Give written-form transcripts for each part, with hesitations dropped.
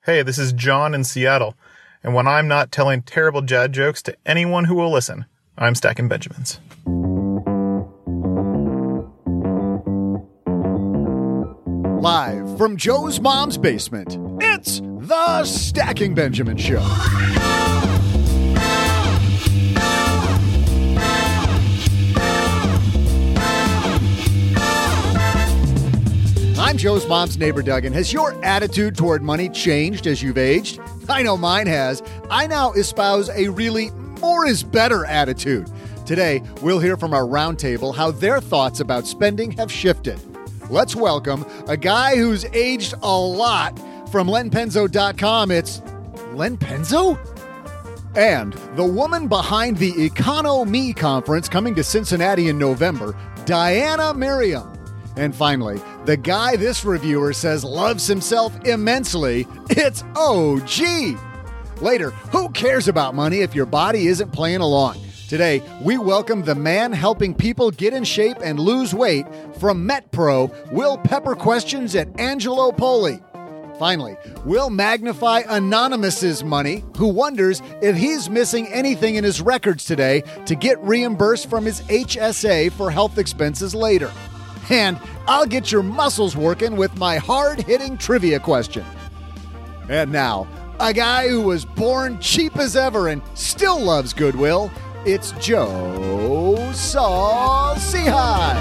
Hey, this is John in Seattle, and when I'm not telling terrible dad jokes to anyone who will listen, I'm stacking Benjamins. Live from Joe's mom's basement, it's the Stacking Benjamin Show. I'm Joe's mom's neighbor, Doug, and has your attitude toward money changed as you've aged? I know mine has. I now espouse a really more is better attitude. Today, we'll hear from our roundtable how their thoughts about spending have shifted. Let's welcome a guy who's aged a lot. From lenpenzo.com, it's Len Penzo? And the woman behind the Econo-Me conference coming to Cincinnati in November, Diana Miriam. And finally, the guy this reviewer says loves himself immensely, it's OG. Later, who cares about money if your body isn't playing along? Today, we welcome the man helping people get in shape and lose weight from MetPro, Will Pepper Questions at Angelo Poli. Finally, we'll magnify Anonymous's money, who wonders if he's missing anything in his records today to get reimbursed from his HSA for health expenses later. And I'll get your muscles working with my hard-hitting trivia question. And now, a guy who was born cheap as ever and still loves Goodwill, it's Joe Saul-Sehy.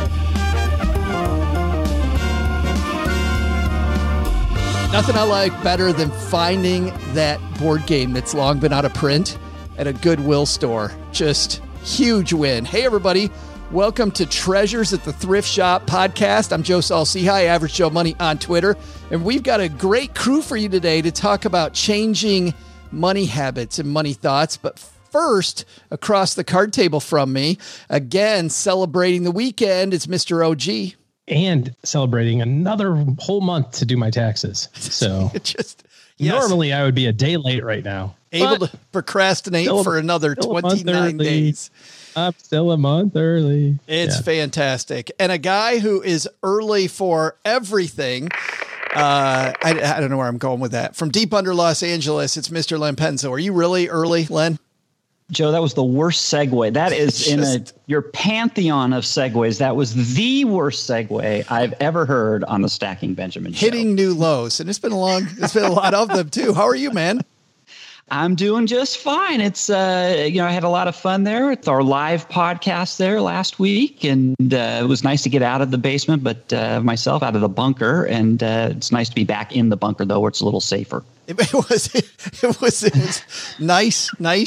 Nothing I like better than finding that board game that's long been out of print at a Goodwill store. Just huge win. Hey, everybody. Welcome to Treasures at the Thrift Shop podcast. I'm Joe Saul-Sehy, Average Joe Money on Twitter. And we've got a great crew for you today to talk about changing money habits and money thoughts. But first, across the card table from me, again, celebrating the weekend, it's Mr. OG. And celebrating another whole month to do my taxes. So normally I would be a day late right now. Able to procrastinate for another 29 days. I'm still a month early. It's fantastic. And a guy who is early for everything. I don't know where I'm going with that. From deep under Los Angeles, it's Mr. Len Penzo. Are you really early, Len? Joe, that was the worst segue. That is your pantheon of segues. That was the worst segue I've ever heard on the Stacking Benjamin Show. Hitting new lows. And it's been a lot of them too. How are you, man? I'm doing just fine. It's, I had a lot of fun there with our live podcast there last week, and it was nice to get out of the basement, but myself out of the bunker. And it's nice to be back in the bunker, though, where it's a little safer. It was nice,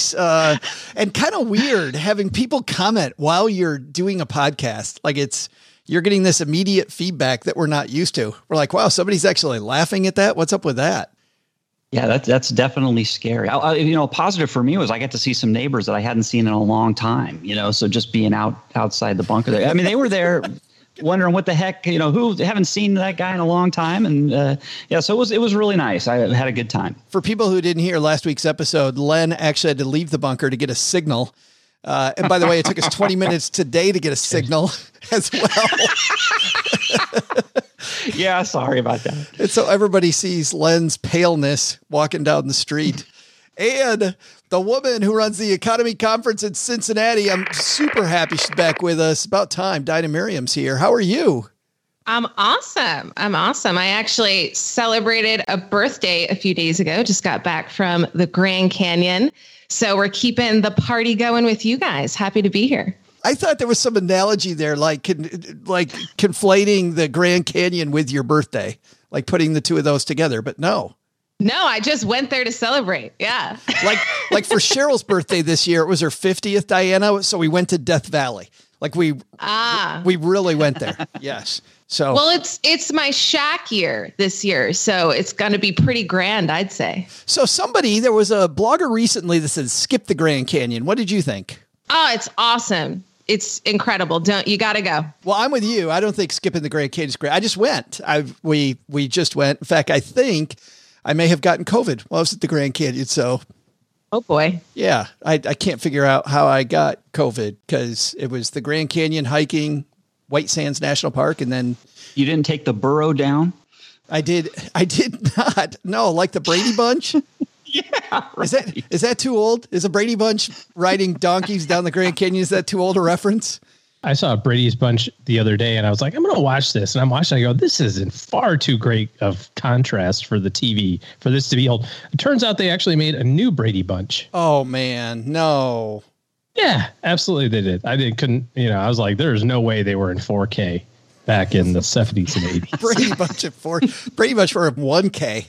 and kind of weird having people comment while you're doing a podcast. Like you're getting this immediate feedback that we're not used to. We're like, wow, somebody's actually laughing at that. What's up with that? Yeah, that's definitely scary. Positive for me was I got to see some neighbors that I hadn't seen in a long time, so just being outside the bunker there. I mean, they were there wondering what the heck, who haven't seen that guy in a long time. And so it was really nice. I had a good time. For people who didn't hear last week's episode, Len actually had to leave the bunker to get a signal. And by the way, it took us 20 minutes today to get a signal as well. Yeah, sorry about that. And so everybody sees Len's paleness walking down the street. And the woman who runs the Economy Conference in Cincinnati, I'm super happy she's back with us. About time. Diana Miriam's here. How are you? I'm awesome. I actually celebrated a birthday a few days ago. Just got back from the Grand Canyon. So we're keeping the party going with you guys. Happy to be here. I thought there was some analogy there, like conflating the Grand Canyon with your birthday, like putting the two of those together. But no, I just went there to celebrate. Yeah. like for Cheryl's birthday this year, it was her 50th, Diana. So we went to Death Valley. Like we really went there. Yes. So, well, it's my shack year this year, so it's going to be pretty grand, I'd say. So there was a blogger recently that said, skip the Grand Canyon. What did you think? Oh, it's awesome. It's incredible. You got to go. Well, I'm with you. I don't think skipping the Grand Canyon is great. I just went. We just went. In fact, I think I may have gotten COVID while I was at the Grand Canyon. So, oh boy. Yeah. I can't figure out how I got COVID because it was the Grand Canyon hiking, White Sands National Park, and then you didn't take the burro down. I did not. No, like the Brady Bunch. Yeah. Right. Is that too old? Is a Brady Bunch riding donkeys down the Grand Canyon? Is that too old a reference? I saw Brady's Bunch the other day and I was like, I'm going to watch this. And I'm watching, I go, this is in far too great of contrast for the TV for this to be old. It turns out they actually made a new Brady Bunch. Oh man, no. Yeah, absolutely. They did. I was like, there's no way they were in 4K back in the 70s and 80s. Brady Bunch for 1K.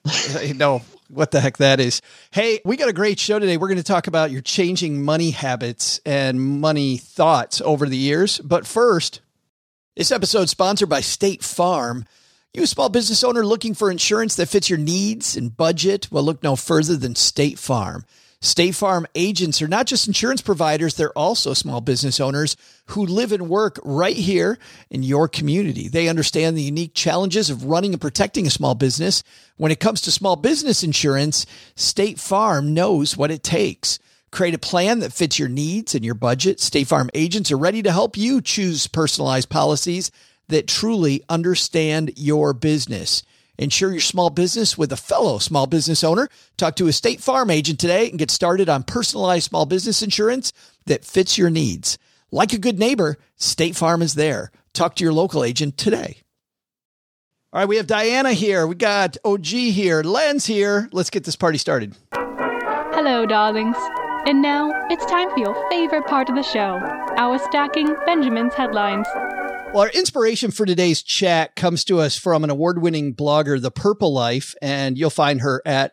No, what the heck that is. Hey, we got a great show today. We're going to talk about your changing money habits and money thoughts over the years. But first, this episode is sponsored by State Farm. You a small business owner looking for insurance that fits your needs and budget? Well, look no further than State Farm. State Farm agents are not just insurance providers, they're also small business owners who live and work right here in your community. They understand the unique challenges of running and protecting a small business. When it comes to small business insurance, State Farm knows what it takes. Create a plan that fits your needs and your budget. State Farm agents are ready to help you choose personalized policies that truly understand your business. Insure your small business with a fellow small business owner. Talk to a State Farm agent today and get started on personalized small business insurance that fits your needs. Like a good neighbor, State Farm is there. Talk to your local agent today. All right, we have Diana here. We got OG here. Len's here. Let's get this party started. Hello, darlings. And now it's time for your favorite part of the show, our Stacking Benjamin's Headlines. Well, our inspiration for today's chat comes to us from an award-winning blogger, The Purple Life, and you'll find her at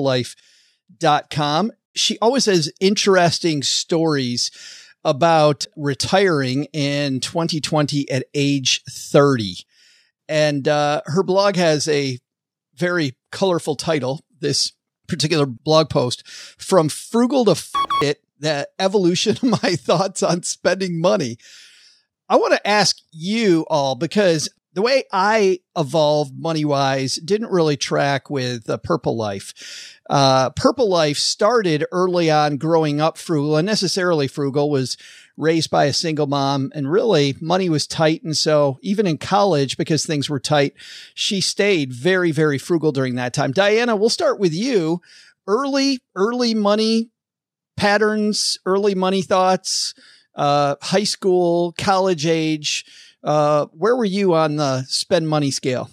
apurplelife.com. She always has interesting stories about retiring in 2020 at age 30. And her blog has a very colorful title, this particular blog post, From Frugal to F*** It, the evolution of my thoughts on spending money. I want to ask you all, because the way I evolved money-wise didn't really track with Purple Life. Purple Life started early on growing up frugal, unnecessarily frugal, was raised by a single mom, and really money was tight. And so even in college, because things were tight, she stayed very, very frugal during that time. Diana, we'll start with you. Early money patterns, early money thoughts, high school, college age. Where were you on the spend money scale?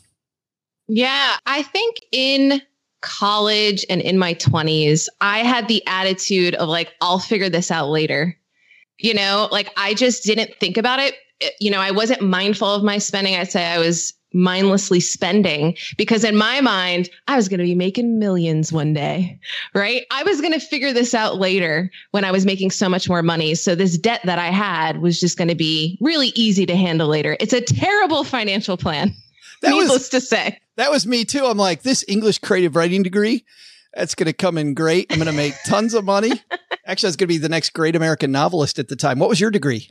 Yeah, I think in college and in my 20s, I had the attitude of like, I'll figure this out later. You know, like I just didn't think about it. You know, I wasn't mindful of my spending. I'd say I was mindlessly spending because in my mind, I was going to be making millions one day, right? I was going to figure this out later when I was making so much more money. So this debt that I had was just going to be really easy to handle later. It's a terrible financial plan. Needless to say. That was me too. I'm like, this English creative writing degree, that's going to come in great. I'm going to make tons of money. Actually, I was going to be the next great American novelist at the time. What was your degree?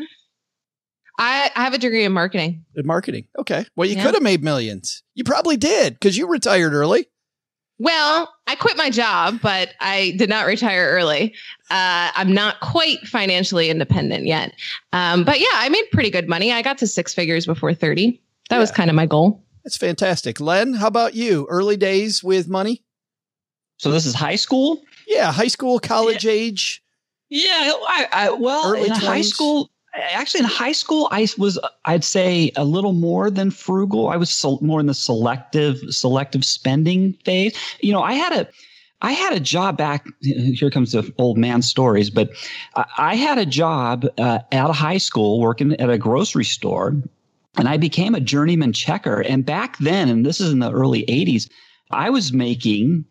I have a degree in marketing. In marketing. Okay. Well, you could have made millions. You probably did because you retired early. Well, I quit my job, but I did not retire early. I'm not quite financially independent yet. But yeah, I made pretty good money. I got to six figures before 30. That was kind of my goal. That's fantastic. Len, how about you? Early days with money? So this is high school? Yeah, high school, college age. Yeah, well, in high school, actually in high school, I'd say a little more than frugal. I was more in the selective spending phase. You know, I had a job back, here comes the old man stories, but I had a job at a high school working at a grocery store, and I became a journeyman checker. And back then, and this is in the early 80s, I was making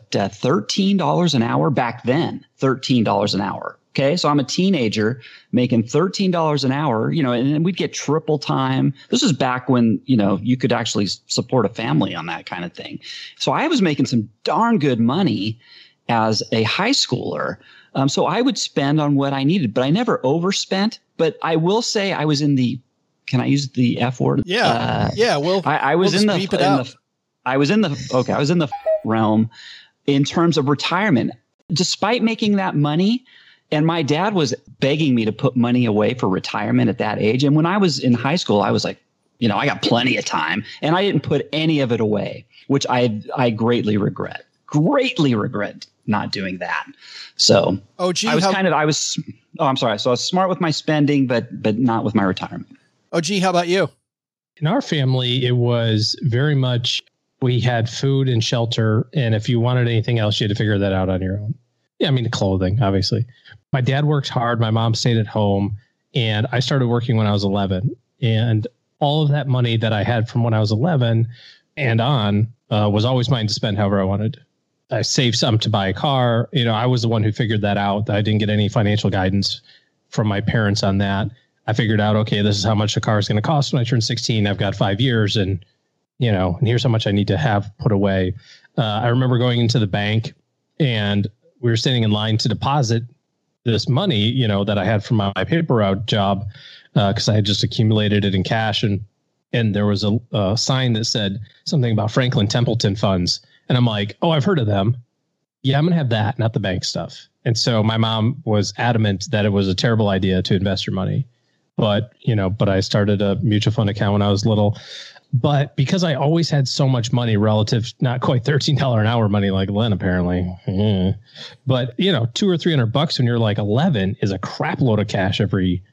$13 an hour back then, $13 an hour. Okay. So I'm a teenager making $13 an hour, you know, and we'd get triple time. This is back when, you know, you could actually support a family on that kind of thing. So I was making some darn good money as a high schooler. So I would spend on what I needed, but I never overspent. But I will say I was in the, can I use the F word? Yeah. Well, I was in the realm in terms of retirement. Despite making that money, and my dad was begging me to put money away for retirement at that age. And when I was in high school, I was like, I got plenty of time, and I didn't put any of it away, which I greatly regret not doing that. So I'm sorry. So I was smart with my spending, but not with my retirement. How about you? In our family, it was very much, we had food and shelter. And if you wanted anything else, you had to figure that out on your own. Yeah. I mean, clothing, obviously. My dad worked hard. My mom stayed at home, and I started working when I was 11, and all of that money that I had from when I was 11 and on was always mine to spend however I wanted. I saved some to buy a car. I was the one who figured that out. I didn't get any financial guidance from my parents on that. I figured out, okay, this is how much a car is going to cost when I turn 16. I've got 5 years, and here's how much I need to have put away. I remember going into the bank, and we were standing in line to deposit this money, that I had from my paper route job, because I had just accumulated it in cash, and there was a sign that said something about Franklin Templeton funds. And I'm like, oh, I've heard of them. Yeah, I'm going to have that, not the bank stuff. And so my mom was adamant that it was a terrible idea to invest your money. But I started a mutual fund account when I was little. But because I always had so much money relative, not quite $13 an hour money like Len, apparently. But, $200 or $300 when you're like 11 is a crap load of cash every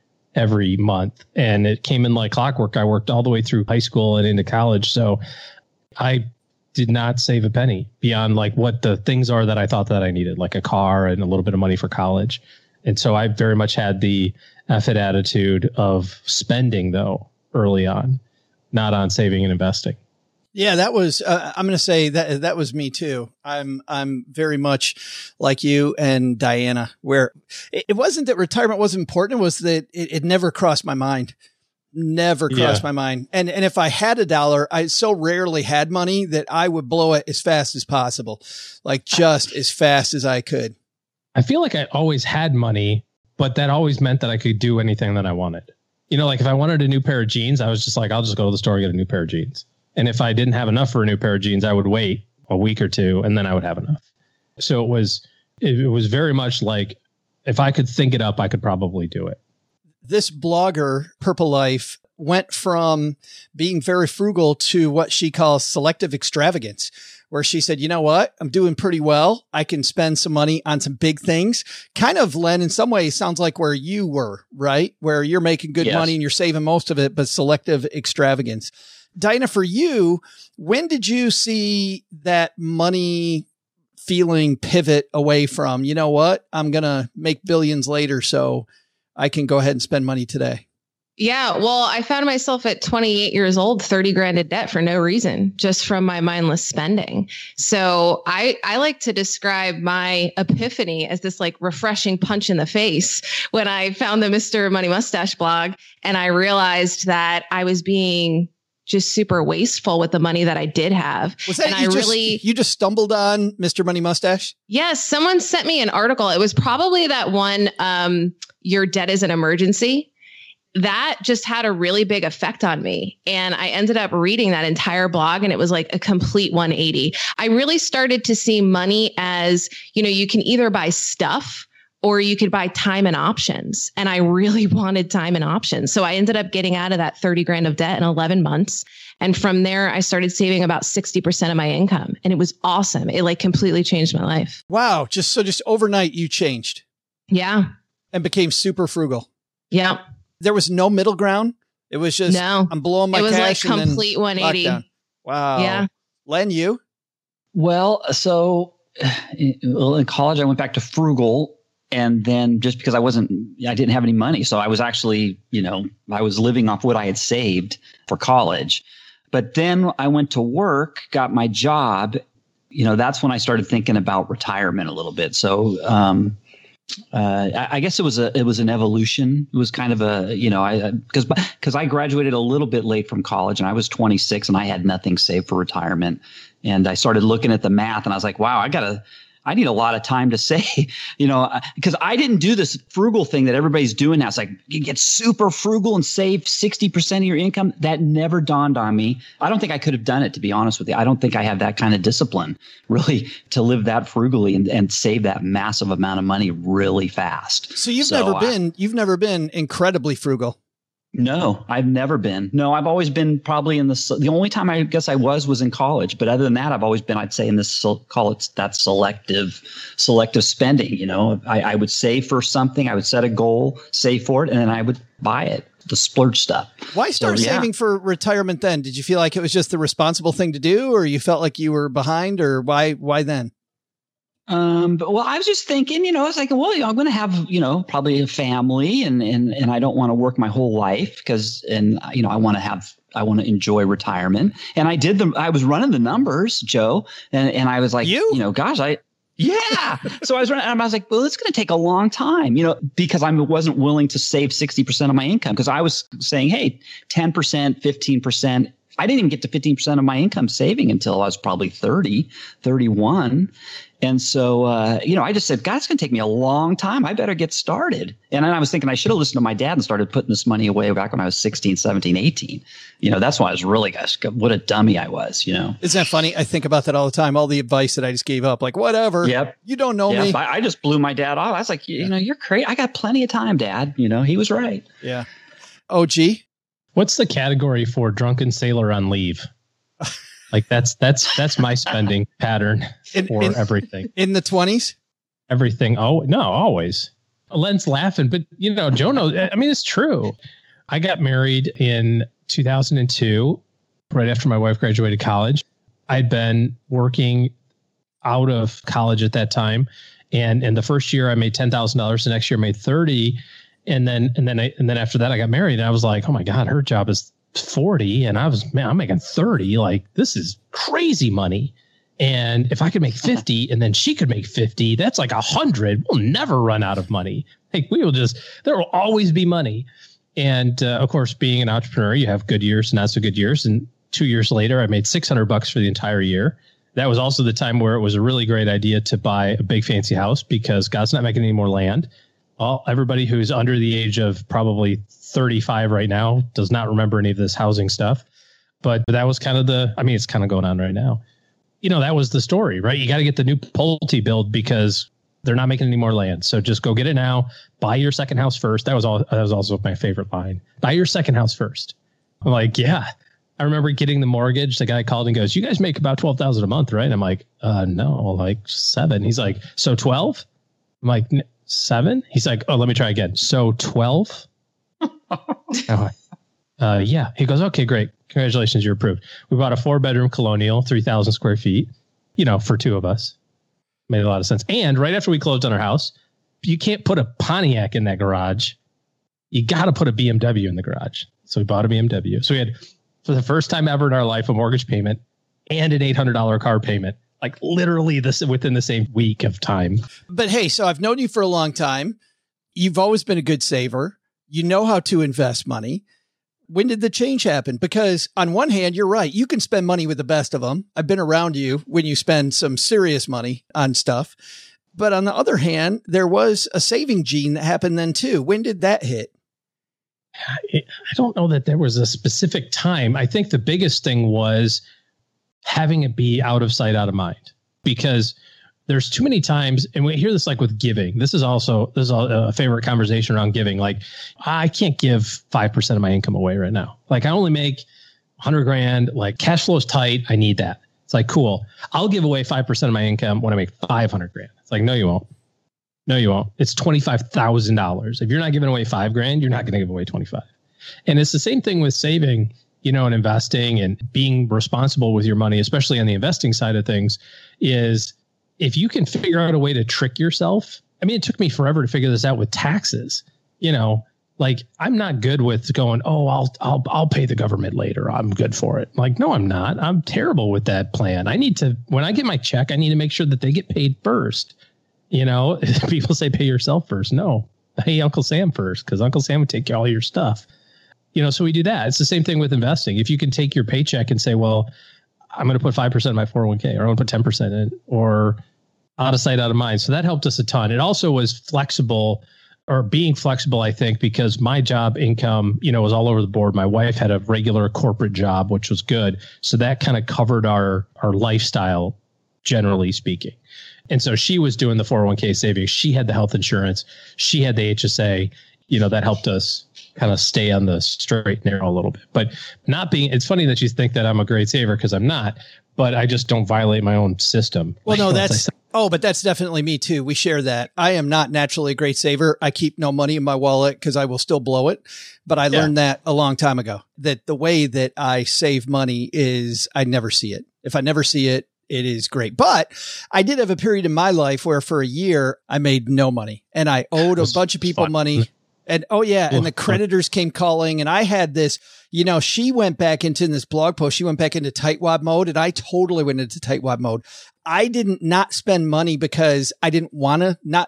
month. And it came in like clockwork. I worked all the way through high school and into college. So I did not save a penny beyond like what the things are that I thought that I needed, like a car and a little bit of money for college. And so I very much had the effort attitude of spending, though, early on, not on saving and investing. Yeah, that was, I'm going to say that was me too. I'm very much like you and Diana, where it wasn't that retirement wasn't important. It was that it never crossed my mind. Never crossed my mind. And if I had $1, I so rarely had money that I would blow it as fast as possible, like just as fast as I could. I feel like I always had money, but that always meant that I could do anything that I wanted. Like if I wanted a new pair of jeans, I was just like, I'll just go to the store and get a new pair of jeans. And if I didn't have enough for a new pair of jeans, I would wait a week or two and then I would have enough. So it was very much like, if I could think it up, I could probably do it. This blogger, Purple Life, went from being very frugal to what she calls selective extravagance, where she said, you know what? I'm doing pretty well. I can spend some money on some big things. Kind of, Len, in some ways sounds like where you were, right? Where you're making good money and you're saving most of it, but selective extravagance. Dinah, for you, when did you see that money feeling pivot away from, you know what? I'm going to make billions later, so I can go ahead and spend money today. Yeah. Well, I found myself at 28 years old, 30 grand in debt for no reason, just from my mindless spending. So I like to describe my epiphany as this like refreshing punch in the face when I found the Mr. Money Mustache blog, and I realized that I was being just super wasteful with the money that I did have. Was that you just stumbled on Mr. Money Mustache? Yes. Someone sent me an article. It was probably that one, Your Debt is an Emergency. That just had a really big effect on me. And I ended up reading that entire blog, and it was like a complete 180. I really started to see money as, you can either buy stuff or you could buy time and options. And I really wanted time and options. So I ended up getting out of that 30 grand of debt in 11 months. And from there, I started saving about 60% of my income. And it was awesome. It like completely changed my life. Wow. Just overnight you changed. Yeah. And became super frugal. Yeah. There was no middle ground. It was just, no, I'm blowing my cash. It was like complete 180. Lockdown. Wow. Yeah. Len, you? Well, so in college, I went back to frugal. And then just because I didn't have any money. So I was actually, I was living off what I had saved for college. But then I went to work, got my job. That's when I started thinking about retirement a little bit. So I guess it was an evolution. It was kind of because I graduated a little bit late from college, and I was 26 and I had nothing saved for retirement. And I started looking at the math, and I was like, wow, I need a lot of time to save, because I didn't do this frugal thing that everybody's doing now. It's like you get super frugal and save 60% of your income. That never dawned on me. I don't think I could have done it, to be honest with you. I don't think I have that kind of discipline really to live that frugally and save that massive amount of money really fast. So you've never been incredibly frugal. No, I've never been. No, I've always been probably in the only time I guess I was in college. But other than that, I've always been, I'd say, in this, call it that selective spending. You know, I would save for something. I would set a goal, save for it, and then I would buy it, the splurge stuff. Why start saving for retirement then? Did you feel like it was just the responsible thing to do, or you felt like you were behind, or why then? Well, I was just thinking, you know, I was like, well, I'm going to have, you know, probably a family and I don't want to work my whole life you know, I want to enjoy retirement. And I was running the numbers, Joe, and I was like, you know, gosh, yeah. So I was running, and I was like, well, it's going to take a long time, you know, because I wasn't willing to save 60% of my income, because I was saying, hey, 10%, 15%. I didn't even get to 15% of my income saving until I was probably 30, 31. And so, you know, I just said, God, it's going to take me a long time. I better get started. And then I was thinking I should have listened to my dad and started putting this money away back when I was 16, 17, 18. You know, that's why I was really, gosh, what a dummy I was, you know. Isn't that funny? I think about that all the time. All the advice that I just gave up, like, whatever. Yep. You don't know me. I just blew my dad off. I was like, you know, you're crazy. I got plenty of time, Dad. You know, he was right. Yeah. OG. What's the category for drunken sailor on leave? Like that's my spending pattern for everything. In the 20s? Everything. Oh, no, always. Len's laughing, but you know, Joe knows. I mean, it's true. I got married in 2002, right after my wife graduated college. I'd been working out of college at that time. And in the first year I made $10,000. The next year I made 30. And then after that I got married and I was like, oh my God, her job is 40 and I'm making 30. Like, this is crazy money. And if I could make 50 and then she could make 50, that's like 100. We'll never run out of money. Like, there will always be money. And of course, being an entrepreneur, you have good years, not so good years. And 2 years later, I made $600 for the entire year. That was also the time where it was a really great idea to buy a big fancy house because God's not making any more land. Well, everybody who's under the age of probably 35 right now does not remember any of this housing stuff. But that was kind of it's kind of going on right now. You know, that was the story, right? You got to get the new Pulte build because they're not making any more land. So just go get it now. Buy your second house first. That was also my favorite line. Buy your second house first. I'm like, yeah. I remember getting the mortgage. The guy called and goes, you guys make about $12,000 a month, right? I'm like, no, like 7. He's like, so 12? I'm like, 7? He's like, oh, let me try again. So 12? Yeah. He goes, okay, great. Congratulations, you're approved. We bought a 4-bedroom colonial, 3,000 square feet, you know, for 2 of us. Made a lot of sense. And right after we closed on our house, you can't put a Pontiac in that garage. You got to put a BMW in the garage. So we bought a BMW. So we had, for the first time ever in our life, a mortgage payment and an $800 car payment. Like literally within the same week of time. But hey, so I've known you for a long time. You've always been a good saver. You know how to invest money. When did the change happen? Because on one hand, you're right. You can spend money with the best of them. I've been around you when you spend some serious money on stuff. But on the other hand, there was a saving gene that happened then too. When did that hit? I don't know that there was a specific time. I think the biggest thing was having it be out of sight, out of mind, because there's too many times, and we hear this like with giving. This is a favorite conversation around giving. Like, I can't give 5% of my income away right now. Like, I only make 100 grand. Like, cash flow is tight. I need that. It's like, cool. I'll give away 5% of my income when I make 500 grand. It's like, no, you won't. No, you won't. It's $25,000. If you're not giving away 5 grand, you're not going to give away 25. And it's the same thing with saving, you know, and investing and being responsible with your money, especially on the investing side of things, is if you can figure out a way to trick yourself. I mean, it took me forever to figure this out with taxes. You know, like, I'm not good with going, oh, I'll pay the government later. I'm good for it. Like, no, I'm not. I'm terrible with that plan. When I get my check, I need to make sure that they get paid first. You know, people say pay yourself first. No, pay Uncle Sam first, because Uncle Sam would take care of all your stuff. You know, so we do that. It's the same thing with investing. If you can take your paycheck and say, well, I'm going to put 5% in my 401k, or I'm going to put 10% in, or out of sight, out of mind. So that helped us a ton. It also was flexible, or being flexible, I think, because my job income, you know, was all over the board. My wife had a regular corporate job, which was good. So that kind of covered our lifestyle, generally speaking. And so she was doing the 401k savings. She had the health insurance. She had the HSA. You know, that helped us kind of stay on the straight and narrow a little bit. But it's funny that you think that I'm a great saver, because I'm not, but I just don't violate my own system. Well, no, but that's definitely me too. We share that. I am not naturally a great saver. I keep no money in my wallet because I will still blow it. But I learned that a long time ago, that the way that I save money is I never see it. If I never see it, it is great. But I did have a period in my life where for a year I made no money and I owed a bunch of people money. And and the creditors came calling, and I had this, she went back into this blog post. She went back into tightwad mode, and I totally went into tightwad mode. I didn't not spend money because I didn't want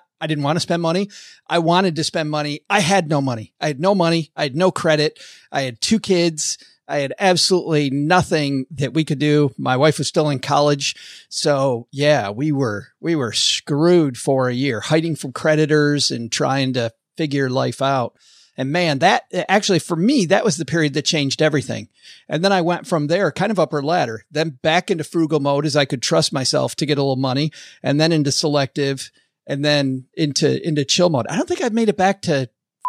to spend money. I wanted to spend money. I had no money. I had no money. I had no credit. I had 2 kids. I had absolutely nothing that we could do. My wife was still in college. So we were screwed for a year, hiding from creditors and trying to figure life out. And man, that actually for me, that was the period that changed everything. And then I went from there kind of upper ladder, then back into frugal mode as I could trust myself to get a little money, and then into selective, and then into chill mode. I don't think I've made it back to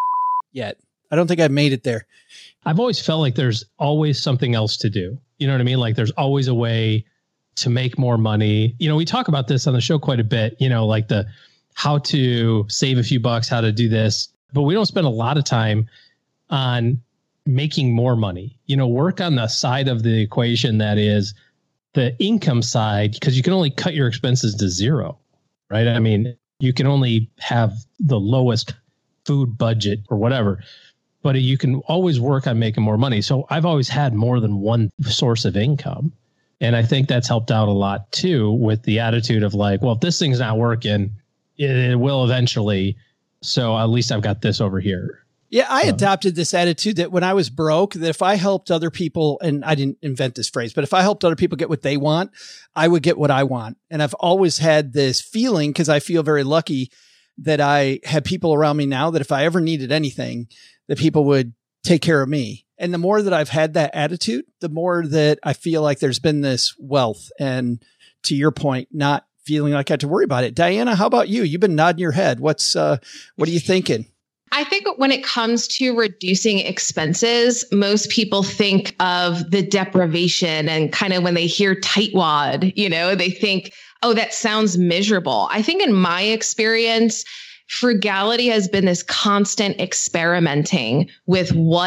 yet. I don't think I've made it there. I've always felt like there's always something else to do. You know what I mean? Like there's always a way to make more money. We talk about this on the show quite a bit, like the how to save a few bucks, how to do this, but we don't spend a lot of time on making more money. Work on the side of the equation that is the income side, because you can only cut your expenses to zero, right? I mean, you can only have the lowest food budget or whatever, but you can always work on making more money. So I've always had more than one source of income. And I think that's helped out a lot too, with the attitude of like, well, if this thing's not working, it will eventually. So at least I've got this over here. Yeah, I adopted this attitude that when I was broke, that if I helped other people, and I didn't invent this phrase, but if I helped other people get what they want, I would get what I want. And I've always had this feeling, because I feel very lucky that I have people around me now that if I ever needed anything, that people would take care of me. And the more that I've had that attitude, the more that I feel like there's been this wealth. And to your point, not feeling like I had to worry about it. Diana, how about you? You've been nodding your head. What are you thinking? I think when it comes to reducing expenses, most people think of the deprivation, and kind of when they hear tightwad, they think, oh, that sounds miserable. I think in my experience, frugality has been this constant experimenting with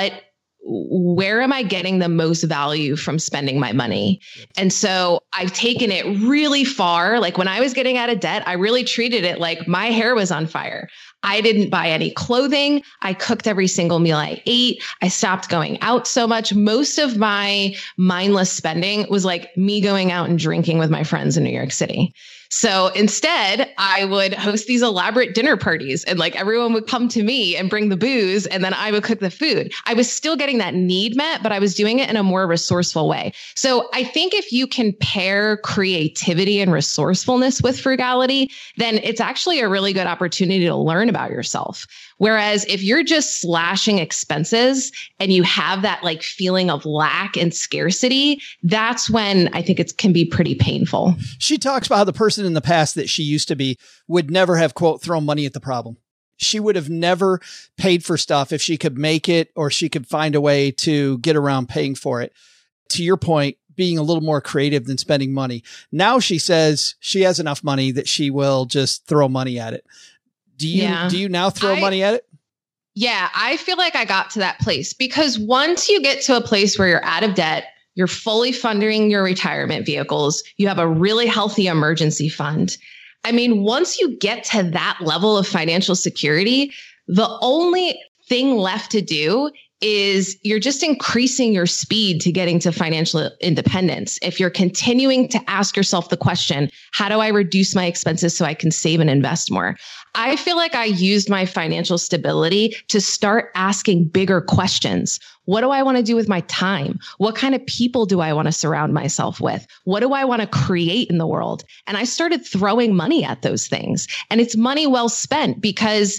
where am I getting the most value from spending my money? And so I've taken it really far. Like when I was getting out of debt, I really treated it like my hair was on fire. I didn't buy any clothing. I cooked every single meal I ate. I stopped going out so much. Most of my mindless spending was like me going out and drinking with my friends in New York City. So instead, I would host these elaborate dinner parties, and like everyone would come to me and bring the booze, and then I would cook the food. I was still getting that need met, but I was doing it in a more resourceful way. So I think if you can pair creativity and resourcefulness with frugality, then it's actually a really good opportunity to learn about yourself. Whereas if you're just slashing expenses and you have that like feeling of lack and scarcity, that's when I think it can be pretty painful. She talks about how the person in the past that she used to be would never have, quote, thrown money at the problem. She would have never paid for stuff if she could make it, or she could find a way to get around paying for it. To your point, being a little more creative than spending money. Now she says she has enough money that she will just throw money at it. Do you now throw money at it? Yeah, I feel like I got to that place, because once you get to a place where you're out of debt, you're fully funding your retirement vehicles, you have a really healthy emergency fund. I mean, once you get to that level of financial security, the only thing left to do is you're just increasing your speed to getting to financial independence. If you're continuing to ask yourself the question, how do I reduce my expenses so I can save and invest more? I feel like I used my financial stability to start asking bigger questions. What do I want to do with my time? What kind of people do I want to surround myself with? What do I want to create in the world? And I started throwing money at those things. And it's money well spent, because,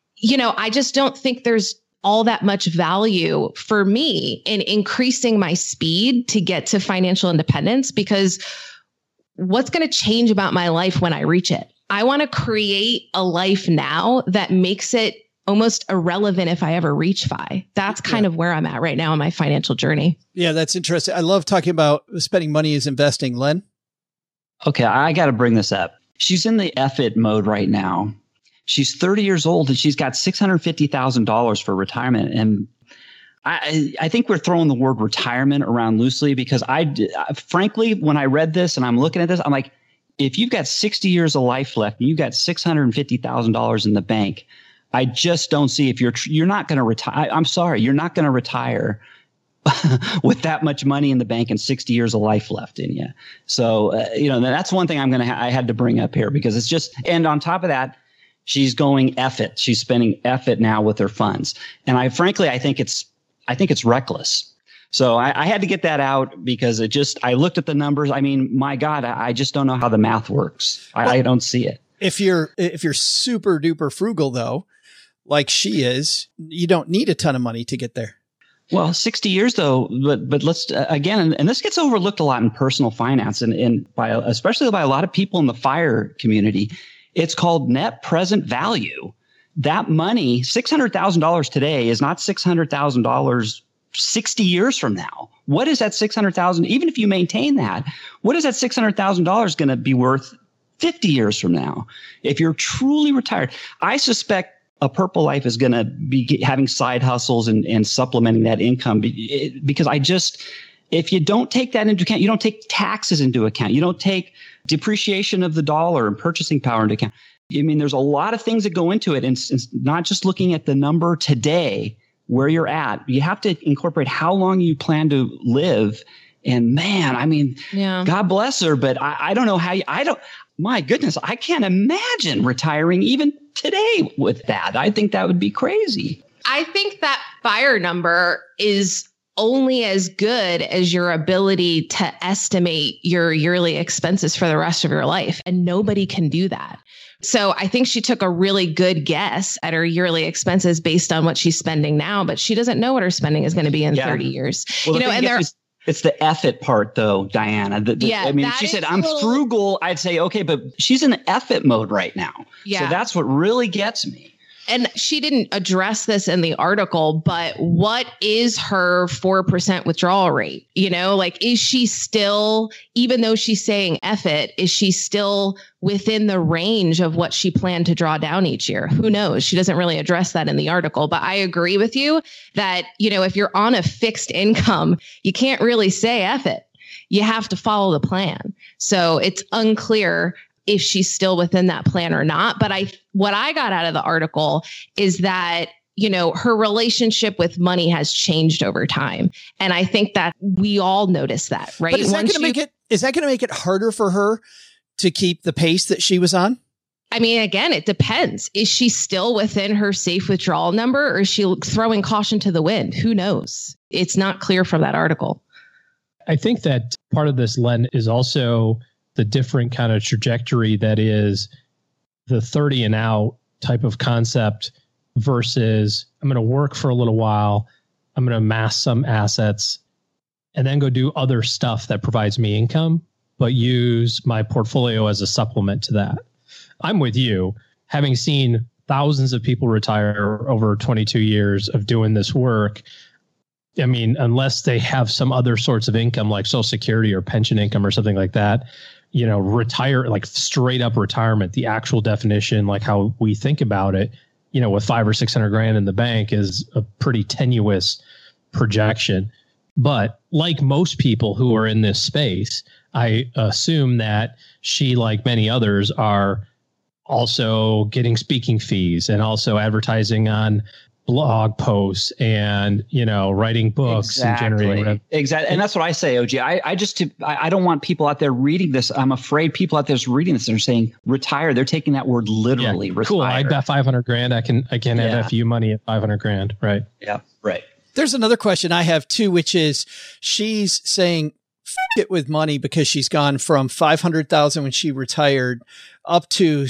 I just don't think there's all that much value for me in increasing my speed to get to financial independence, because what's going to change about my life when I reach it? I want to create a life now that makes it almost irrelevant if I ever reach FI. That's kind of where I'm at right now in my financial journey. Yeah, that's interesting. I love talking about spending money as investing. Len? Okay, I got to bring this up. She's in the F it mode right now. She's 30 years old and she's got $650,000 for retirement. And I think we're throwing the word retirement around loosely because frankly, when I read this and I'm looking at this, I'm like, if you've got 60 years of life left and you've got $650,000 in the bank, I just don't see if you're not going to retire. I'm sorry, you're not going to retire with that much money in the bank and 60 years of life left in you. So, that's one thing I had to bring up here because it's just, and on top of that, she's going F it. She's spending F it now with her funds. And I think it's reckless. So I had to get that out because I looked at the numbers. I mean, my God, I just don't know how the math works. I don't see it. If you're super duper frugal though, like she is, you don't need a ton of money to get there. Well, 60 years though, but let's again, and this gets overlooked a lot in personal finance and especially by a lot of people in the FIRE community. It's called net present value. That money, $600,000 today is not $600,000 60 years from now. What is that $600,000? Even if you maintain that, what is that $600,000 going to be worth 50 years from now? If you're truly retired, I suspect a Purple Life is going to be having side hustles and supplementing that income because if you don't take that into account, you don't take taxes into account, you don't take depreciation of the dollar and purchasing power into account. I mean, there's a lot of things that go into it, and not just looking at the number today where you're at. You have to incorporate how long you plan to live. And man, I mean, God bless her, but I don't know how my goodness, I can't imagine retiring even today with that. I think that would be crazy. I think that FIRE number is only as good as your ability to estimate your yearly expenses for the rest of your life. And nobody can do that. So I think she took a really good guess at her yearly expenses based on what she's spending now, but she doesn't know what her spending is going to be in 30 years. Well, it's the F it part though, Diana. I mean, if she said, I'm frugal, I'd say, okay, but she's in F it mode right now. Yeah. So that's what really gets me. And she didn't address this in the article, but what is her 4% withdrawal rate? Is she still, even though she's saying F it, is she still within the range of what she planned to draw down each year? Who knows? She doesn't really address that in the article, but I agree with you that, if you're on a fixed income, you can't really say F it. You have to follow the plan. So it's unclear if she's still within that plan or not. But what I got out of the article is that, her relationship with money has changed over time. And I think that we all notice that, right? But is that going to make it harder for her to keep the pace that she was on? I mean, again, it depends. Is she still within her safe withdrawal number or is she throwing caution to the wind? Who knows? It's not clear from that article. I think that part of this, Len, is also the different kind of trajectory that is the 30 and out type of concept versus I'm going to work for a little while. I'm going to amass some assets and then go do other stuff that provides me income, but use my portfolio as a supplement to that. I'm with you. Having seen thousands of people retire over 22 years of doing this work, I mean, unless they have some other sorts of income like Social Security or pension income or something like that, retire, like straight up retirement, the actual definition, like how we think about it, with $500,000 or $600,000 in the bank is a pretty tenuous projection. But like most people who are in this space, I assume that she, like many others, are also getting speaking fees and also advertising on blog posts and, writing books and generating revenue. Exactly. And that's what I say, OG. I don't want people out there reading this. I'm afraid people out there reading this and are saying retire. They're taking that word literally. Retire. Cool. I got $500,000. I can have FU money at $500,000. Right. Yeah. Right. There's another question I have too, which is she's saying it with money because she's gone from 500,000 when she retired up to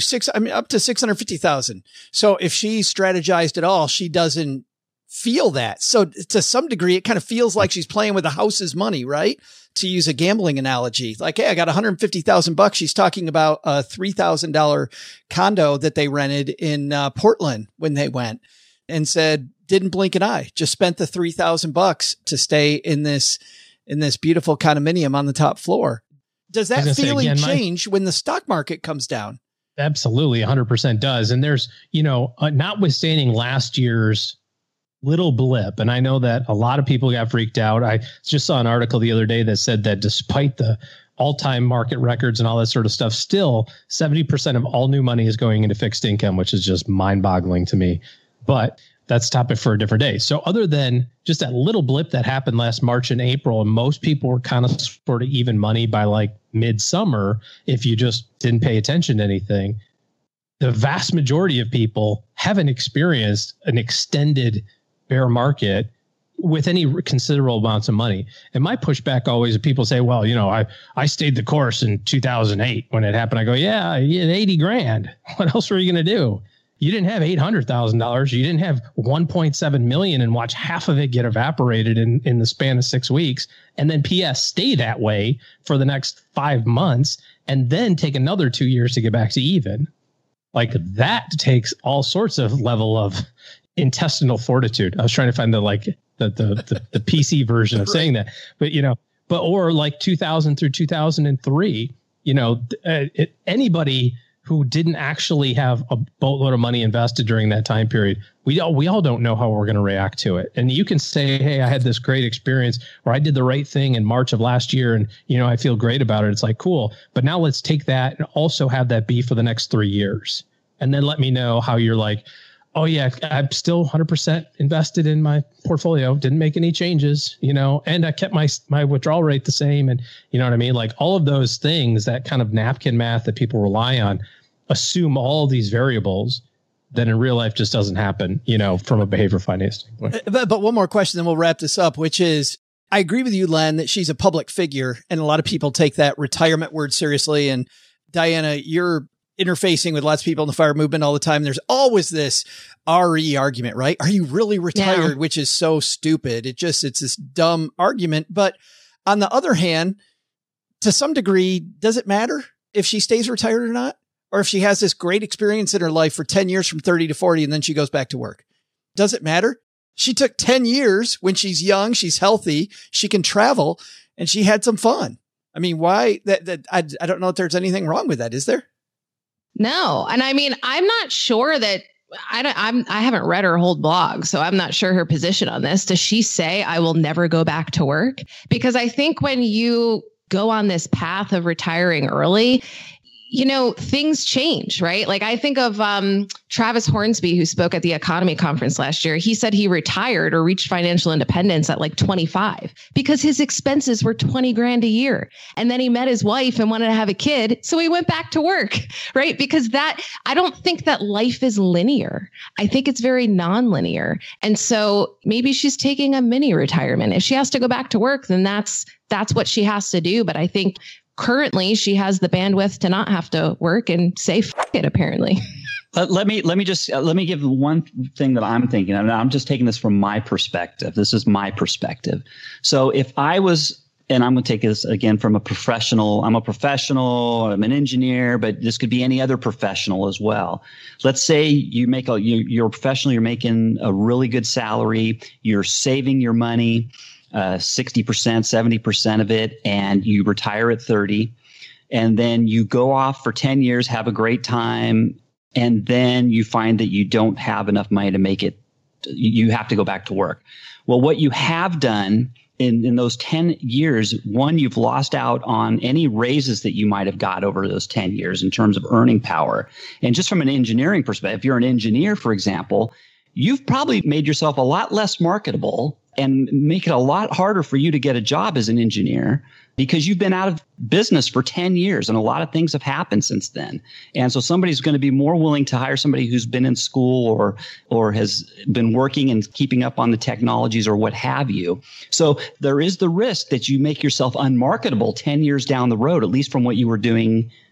650,000. So if she strategized at all, she doesn't feel that. So to some degree, it kind of feels like she's playing with the house's money, right? To use a gambling analogy, like, hey, I got $150,000. She's talking about a $3,000 condo that they rented in Portland when they went. and said, didn't blink an eye, just spent the $3,000 to stay in this beautiful condominium on the top floor. Does that feeling change when the stock market comes down? Absolutely, 100% does. And there's, notwithstanding last year's little blip, and I know that a lot of people got freaked out. I just saw an article the other day that said that despite the all-time market records and all that sort of stuff, still 70% of all new money is going into fixed income, which is just mind-boggling to me. But that's a topic for a different day. So other than just that little blip that happened last March and April, and most people were kind of sort of even money by like midsummer, if you just didn't pay attention to anything, the vast majority of people haven't experienced an extended bear market with any considerable amounts of money. And my pushback always, people say, well, I stayed the course in 2008 when it happened. I go, yeah, you had 80 grand. What else were you going to do? You didn't have $800,000. You didn't have 1.7 million and watch half of it get evaporated in the span of 6 weeks. And then PS stay that way for the next 5 months and then take another 2 years to get back to even. Like that takes all sorts of level of intestinal fortitude. I was trying to find the PC version of saying that, but or like 2000 through 2003, anybody who didn't actually have a boatload of money invested during that time period, we all don't know how we're going to react to it. And you can say, hey, I had this great experience or I did the right thing in March of last year and, I feel great about it. It's like, cool. But now let's take that and also have that be for the next 3 years. And then let me know how you're like, oh yeah, I'm still 100% invested in my portfolio. Didn't make any changes, and I kept my withdrawal rate the same. And you know what I mean? Like all of those things, that kind of napkin math that people rely on, assume all these variables that in real life just doesn't happen, from a behavior finance standpoint. But one more question, then we'll wrap this up, which is, I agree with you, Len, that she's a public figure and a lot of people take that retirement word seriously. And Diana, you're interfacing with lots of people in the fire movement all the time. There's always this RE argument, right? Are you really retired? Yeah. Which is so stupid. It's this dumb argument. But on the other hand, to some degree, does it matter if she stays retired or not? Or if she has this great experience in her life for 10 years from 30 to 40, and then she goes back to work? Does it matter? She took 10 years when she's young, she's healthy, she can travel, and she had some fun. I mean, why I don't know if there's anything wrong with that. Is there? No. And I mean, I'm not sure that I haven't read her whole blog, so I'm not sure her position on this. Does she say I will never go back to work? Because I think when you go on this path of retiring early, things change, right? Like I think of Travis Hornsby, who spoke at the Economy Conference last year. He said he retired or reached financial independence at like 25 because his expenses were 20 grand a year. And then he met his wife and wanted to have a kid. So he went back to work, right? Because I don't think that life is linear. I think it's very non-linear. And so maybe she's taking a mini retirement. If she has to go back to work, then that's what she has to do. But I think currently she has the bandwidth to not have to work and say f it, apparently. Let me give one thing that I'm thinking. I'm just taking this from my perspective. This is my perspective. So if I was, and I'm going to take this again from a professional, I'm an engineer, but this could be any other professional as well. Let's say you're a professional, you're making a really good salary, you're saving your money, 60%, 70% of it, and you retire at 30, and then you go off for 10 years, have a great time, and then you find that you don't have enough money to make it. You have to go back to work. Well, what you have done in those 10 years, one, you've lost out on any raises that you might have got over those 10 years in terms of earning power. And just from an engineering perspective, if you're an engineer, for example, you've probably made yourself a lot less marketable and make it a lot harder for you to get a job as an engineer because you've been out of business for 10 years and a lot of things have happened since then. And so somebody's going to be more willing to hire somebody who's been in school or has been working and keeping up on the technologies or what have you. So there is the risk that you make yourself unmarketable 10 years down the road, at least from what you were doing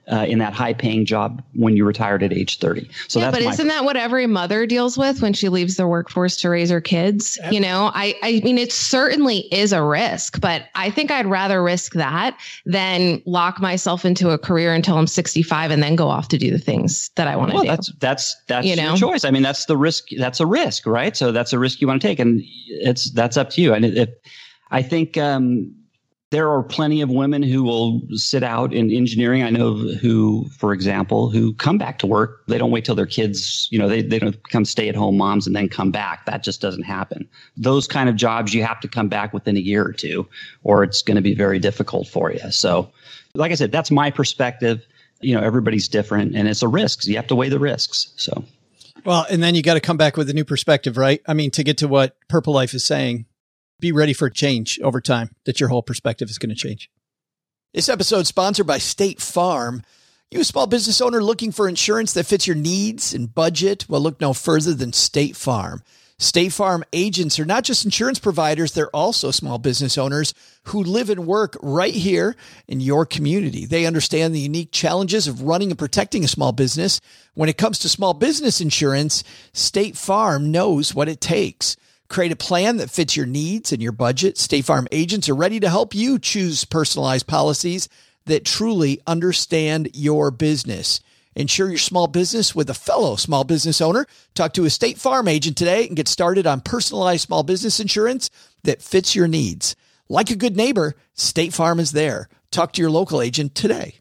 in that high paying job when you retired at age 30. So yeah, but isn't that what every mother deals with when she leaves the workforce to raise her kids? You know, I mean, it certainly is a risk, but I think I'd rather risk that than lock myself into a career until I'm 65 and then go off to do the things that I want to do. That's your choice. I mean, that's the risk. That's a risk, right? So that's a risk you want to take, and that's up to you. And I think there are plenty of women who will sit out in engineering. I know who, for example, who come back to work. They don't wait till their kids, they don't become stay-at-home moms and then come back. That just doesn't happen. Those kind of jobs, you have to come back within a year or two, or it's going to be very difficult for you. So, like I said, that's my perspective. Everybody's different, and it's a risk. So you have to weigh the risks. So, well, and then you got to come back with a new perspective, right? I mean, to get to what Purple Life is saying, be ready for change over time, that your whole perspective is going to change. This episode is sponsored by State Farm. You a small business owner looking for insurance that fits your needs and budget? Well, look no further than State Farm. State Farm agents are not just insurance providers, they're also small business owners who live and work right here in your community. They understand the unique challenges of running and protecting a small business. When it comes to small business insurance, State Farm knows what it takes. Create a plan that fits your needs and your budget. State Farm agents are ready to help you choose personalized policies that truly understand your business. Insure your small business with a fellow small business owner. Talk to a State Farm agent today and get started on personalized small business insurance that fits your needs. Like a good neighbor, State Farm is there. Talk to your local agent today.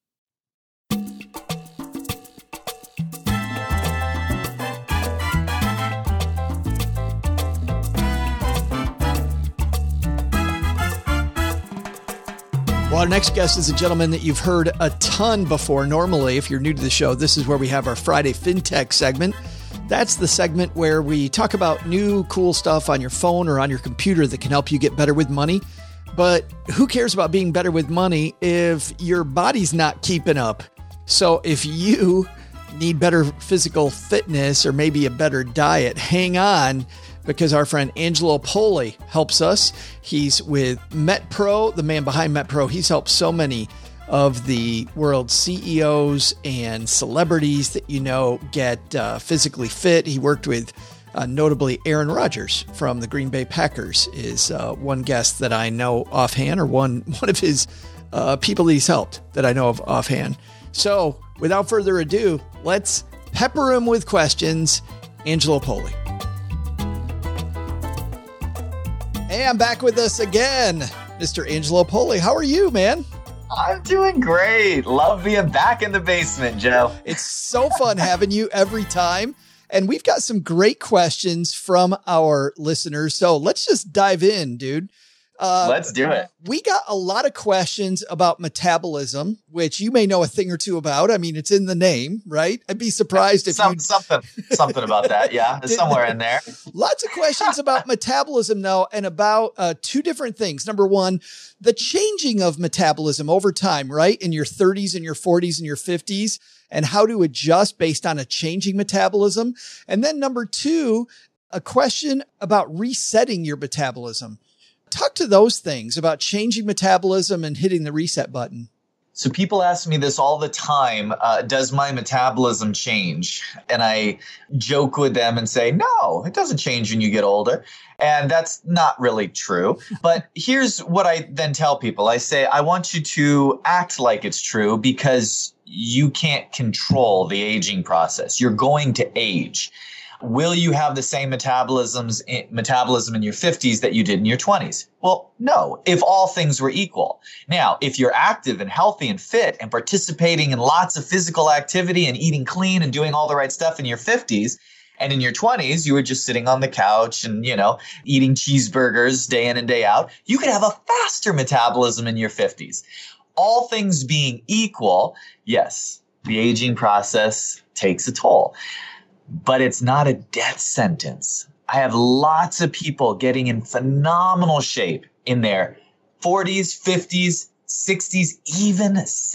Well, our next guest is a gentleman that you've heard a ton before. Normally, if you're new to the show, this is where we have our Friday FinTech segment. That's the segment where we talk about new cool stuff on your phone or on your computer that can help you get better with money. But who cares about being better with money if your body's not keeping up? So if you need better physical fitness or maybe a better diet, hang on, because our friend Angelo Poli helps us. He's with MetPro, the man behind MetPro. He's helped so many of the world's CEOs and celebrities that get physically fit. He worked with notably Aaron Rodgers from the Green Bay Packers is one guest that I know offhand, or one of his people that he's helped that I know of offhand. So without further ado, let's pepper him with questions. Angelo Poli. Hey, I'm back with us again, Mr. Angelo Poli. How are you, man? I'm doing great. Love being back in the basement, Joe. It's so fun having you every time. And we've got some great questions from our listeners. So let's just dive in, dude. Let's do it. We got a lot of questions about metabolism, which you may know a thing or two about. I mean, it's in the name, right? I'd be surprised if something about that. Yeah, it's somewhere in there. Lots of questions about metabolism, though, and about two different things. Number one, the changing of metabolism over time, right? In your 30s and your 40s and your 50s, and how to adjust based on a changing metabolism. And then number two, a question about resetting your metabolism. Talk to those things about changing metabolism and hitting the reset button. So people ask me this all the time. Does my metabolism change? And I joke with them and say, no, it doesn't change when you get older. And that's not really true. But here's what I then tell people. I say, I want you to act like it's true because you can't control the aging process. You're going to age. Will you have the same metabolism in your 50s that you did in your 20s? Well, no, if all things were equal. Now, if you're active and healthy and fit and participating in lots of physical activity and eating clean and doing all the right stuff in your 50s, and in your 20s, you were just sitting on the couch and, eating cheeseburgers day in and day out, you could have a faster metabolism in your 50s. All things being equal, yes, the aging process takes a toll. But it's not a death sentence. I have lots of people getting in phenomenal shape in their 40s, 50s, 60s, even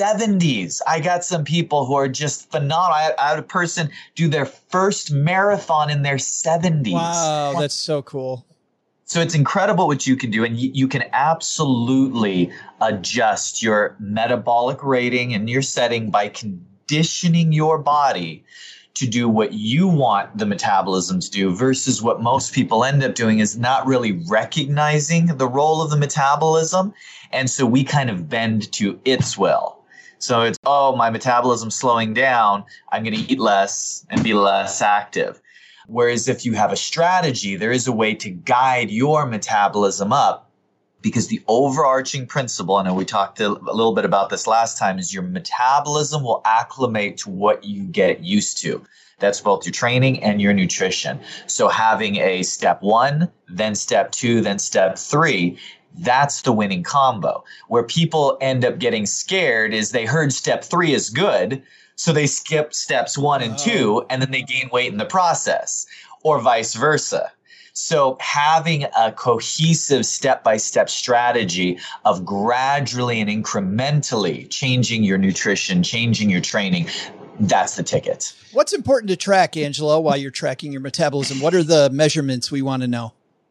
70s. I got some people who are just phenomenal. I had a person do their first marathon in their 70s. Wow, that's so cool. So it's incredible what you can do. And you can absolutely adjust your metabolic rating and your setting by conditioning your body to do what you want the metabolism to do, versus what most people end up doing is not really recognizing the role of the metabolism. And so we kind of bend to its will. So it's, oh, my metabolism's slowing down, I'm going to eat less and be less active. Whereas if you have a strategy, there is a way to guide your metabolism up, because the overarching principle, I know we talked a little bit about this last time, is your metabolism will acclimate to what you get used to. That's both your training and your nutrition. So having a step 1, then step 2, then step 3, that's the winning combo. Where people end up getting scared is they heard step 3 is good, so they skip steps 1 and 2, and then they gain weight in the process, or vice versa. So having a cohesive step-by-step strategy of gradually and incrementally changing your nutrition, changing your training, that's the ticket. What's important to track, Angelo, while you're tracking your metabolism? What are the measurements we want to know?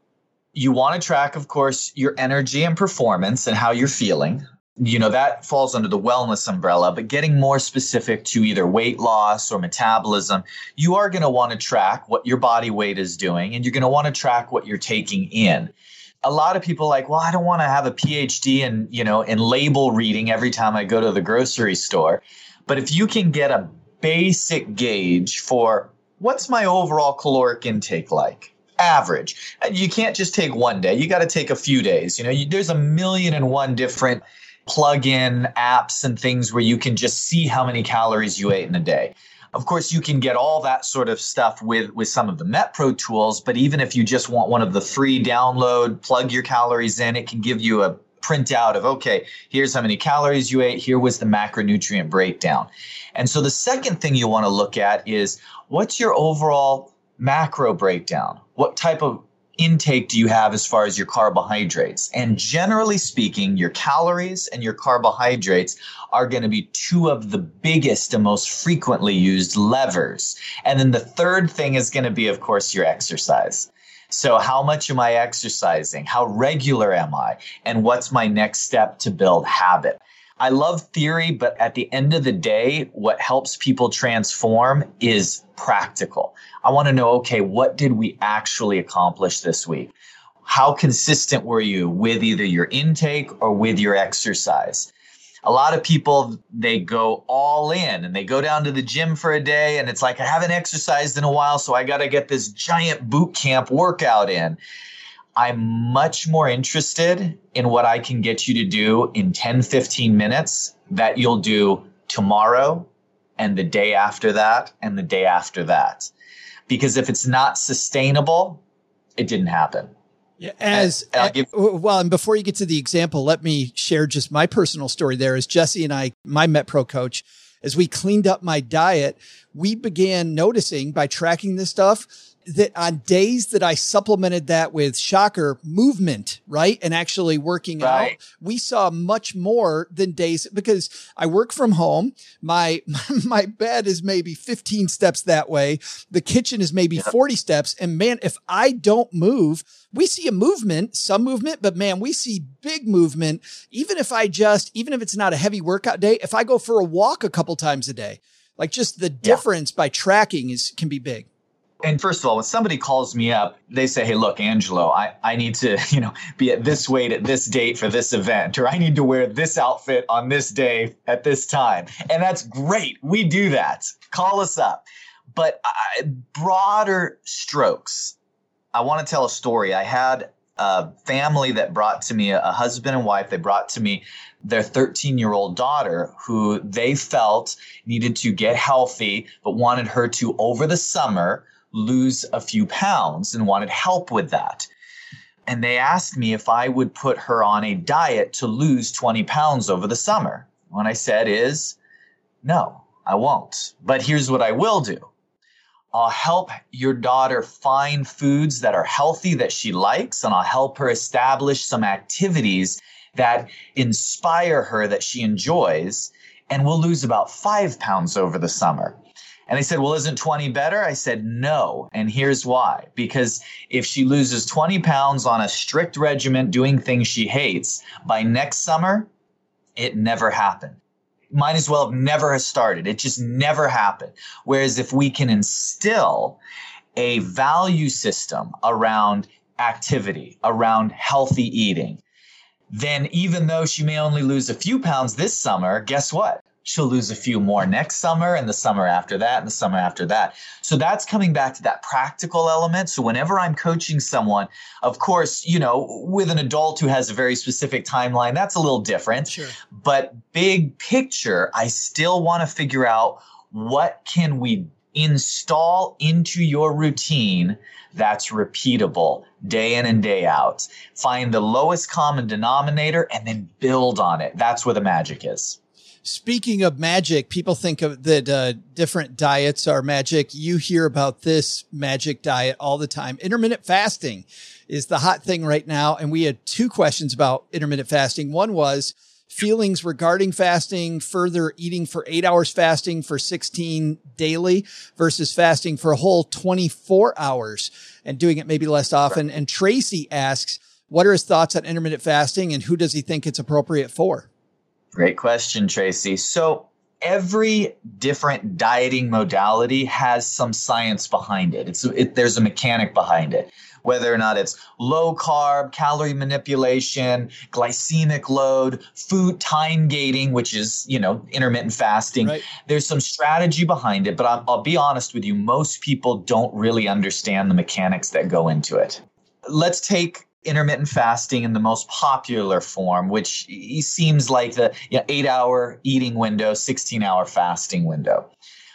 You want to track, of course, your energy and performance and how you're feeling. You know, that falls under the wellness umbrella, but getting more specific to either weight loss or metabolism, you are going to want to track what your body weight is doing, and you're going to want to track what you're taking in. A lot of people are like, well, I don't want to have a PhD in label reading every time I go to the grocery store. But if you can get a basic gauge for what's my overall caloric intake like, average, you can't just take one day. You got to take a few days. There's 1,000,001 different plug-in apps and things where you can just see how many calories you ate in a day. Of course, you can get all that sort of stuff with some of the MetPro tools, but even if you just want one of the free download, plug your calories in, it can give you a printout of, okay, here's how many calories you ate, here was the macronutrient breakdown. And so the second thing you want to look at is, what's your overall macro breakdown? What type of intake do you have as far as your carbohydrates? And generally speaking, your calories and your carbohydrates are going to be two of the biggest and most frequently used levers. And then the third thing is going to be, of course, your exercise. So how much am I exercising? How regular am I? And what's my next step to build habit? I love theory, but at the end of the day, what helps people transform is practical. I want to know, okay, what did we actually accomplish this week? How consistent were you with either your intake or with your exercise? A lot of people, they go all in and they go down to the gym for a day and it's like, I haven't exercised in a while, so I got to get this giant boot camp workout in. I'm much more interested in what I can get you to do in 10, 15 minutes that you'll do tomorrow and the day after that and the day after that. Because if it's not sustainable, it didn't happen. Yeah, and before you get to the example, let me share just my personal story there. As Jesse and I, my MetPro coach, as we cleaned up my diet, we began noticing by tracking this stuff that on days that I supplemented that with, shocker, movement, right? And actually working out, we saw much more than days, because I work from home. My bed is maybe 15 steps that way. The kitchen is maybe 40 steps. And man, if I don't move, we see some movement, but man, we see big movement. Even if it's not a heavy workout day, if I go for a walk a couple times a day, like just the difference by tracking can be big. And first of all, when somebody calls me up, they say, hey, look, Angelo, I need to, be at this weight at this date for this event, or I need to wear this outfit on this day at this time. And that's great. We do that. Call us up. But broader strokes, I want to tell a story. I had a family that brought to me, a husband and wife, they brought to me their 13-year-old daughter, who they felt needed to get healthy, but wanted her to, over the summer, lose a few pounds and wanted help with that. And they asked me if I would put her on a diet to lose 20 pounds over the summer. What I said is, no, I won't. But here's what I will do. I'll help your daughter find foods that are healthy, that she likes, and I'll help her establish some activities that inspire her, that she enjoys, and we'll lose about 5 pounds over the summer. And they said, well, isn't 20 better? I said, no. And here's why. Because if she loses 20 pounds on a strict regimen doing things she hates, by next summer, it never happened. Might as well have never started. It just never happened. Whereas if we can instill a value system around activity, around healthy eating, then even though she may only lose a few pounds this summer, guess what? She'll lose a few more next summer and the summer after that and the summer after that. So that's coming back to that practical element. So whenever I'm coaching someone, of course, with an adult who has a very specific timeline, that's a little different. Sure. But big picture, I still want to figure out what can we install into your routine that's repeatable day in and day out. Find the lowest common denominator and then build on it. That's where the magic is. Speaking of magic, people think of that different diets are magic. You hear about this magic diet all the time. Intermittent fasting is the hot thing right now. And we had 2 questions about intermittent fasting. One was feelings regarding fasting, further eating for 8 hours fasting for 16 daily versus fasting for a whole 24 hours and doing it maybe less often. And Tracy asks, what are his thoughts on intermittent fasting and who does he think it's appropriate for? Great question, Tracy. So every different dieting modality has some science behind it. There's a mechanic behind it, whether or not it's low carb, calorie manipulation, glycemic load, food time gating, which is, intermittent fasting. Right. There's some strategy behind it, but I'll be honest with you. Most people don't really understand the mechanics that go into it. Let's take intermittent fasting in the most popular form, which seems like the 8-hour eating window, 16-hour fasting window.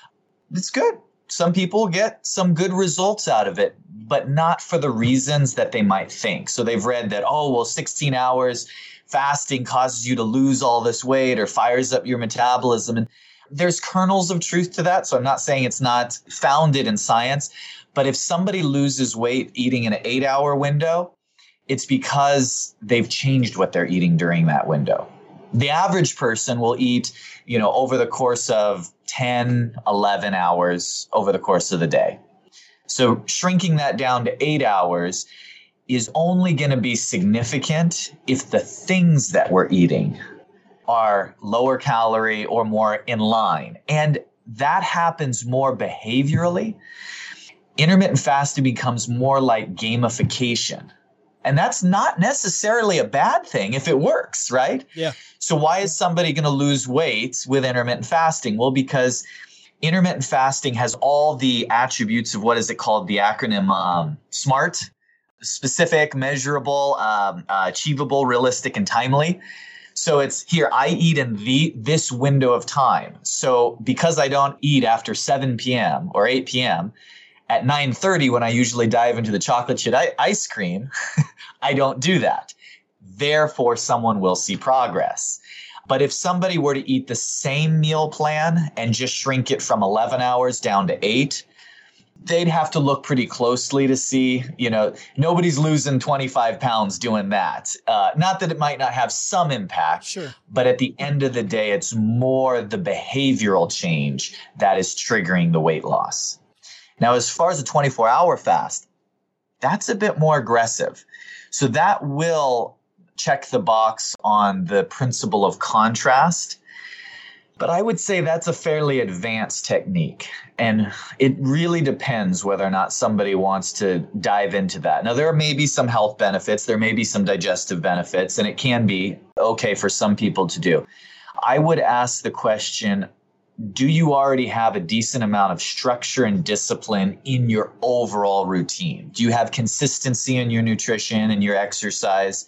It's good. Some people get some good results out of it, but not for the reasons that they might think. So they've read that, 16 hours fasting causes you to lose all this weight or fires up your metabolism. And there's kernels of truth to that. So I'm not saying it's not founded in science, but if somebody loses weight eating in an 8-hour window, it's because they've changed what they're eating during that window. The average person will eat, over the course of 10, 11 hours over the course of the day. So shrinking that down to 8 hours is only going to be significant if the things that we're eating are lower calorie or more in line. And that happens more behaviorally. Intermittent fasting becomes more like gamification. And that's not necessarily a bad thing if it works, right? Yeah. So why is somebody going to lose weight with intermittent fasting? Well, because intermittent fasting has all the attributes of what is it called? The acronym SMART: specific, measurable, achievable, realistic, and timely. So it's here, I eat in this window of time. So because I don't eat after 7 p.m. or 8 p.m., at 9:30, when I usually dive into the chocolate chip ice cream, I don't do that. Therefore, someone will see progress. But if somebody were to eat the same meal plan and just shrink it from 11 hours down to 8, they'd have to look pretty closely to see, nobody's losing 25 pounds doing that. Not that it might not have some impact, sure, but at the end of the day, it's more the behavioral change that is triggering the weight loss. Now, as far as a 24-hour fast, that's a bit more aggressive. So that will check the box on the principle of contrast. But I would say that's a fairly advanced technique. And it really depends whether or not somebody wants to dive into that. Now, there may be some health benefits. There may be some digestive benefits, and it can be okay for some people to do. I would ask the question, do you already have a decent amount of structure and discipline in your overall routine? Do you have consistency in your nutrition and your exercise?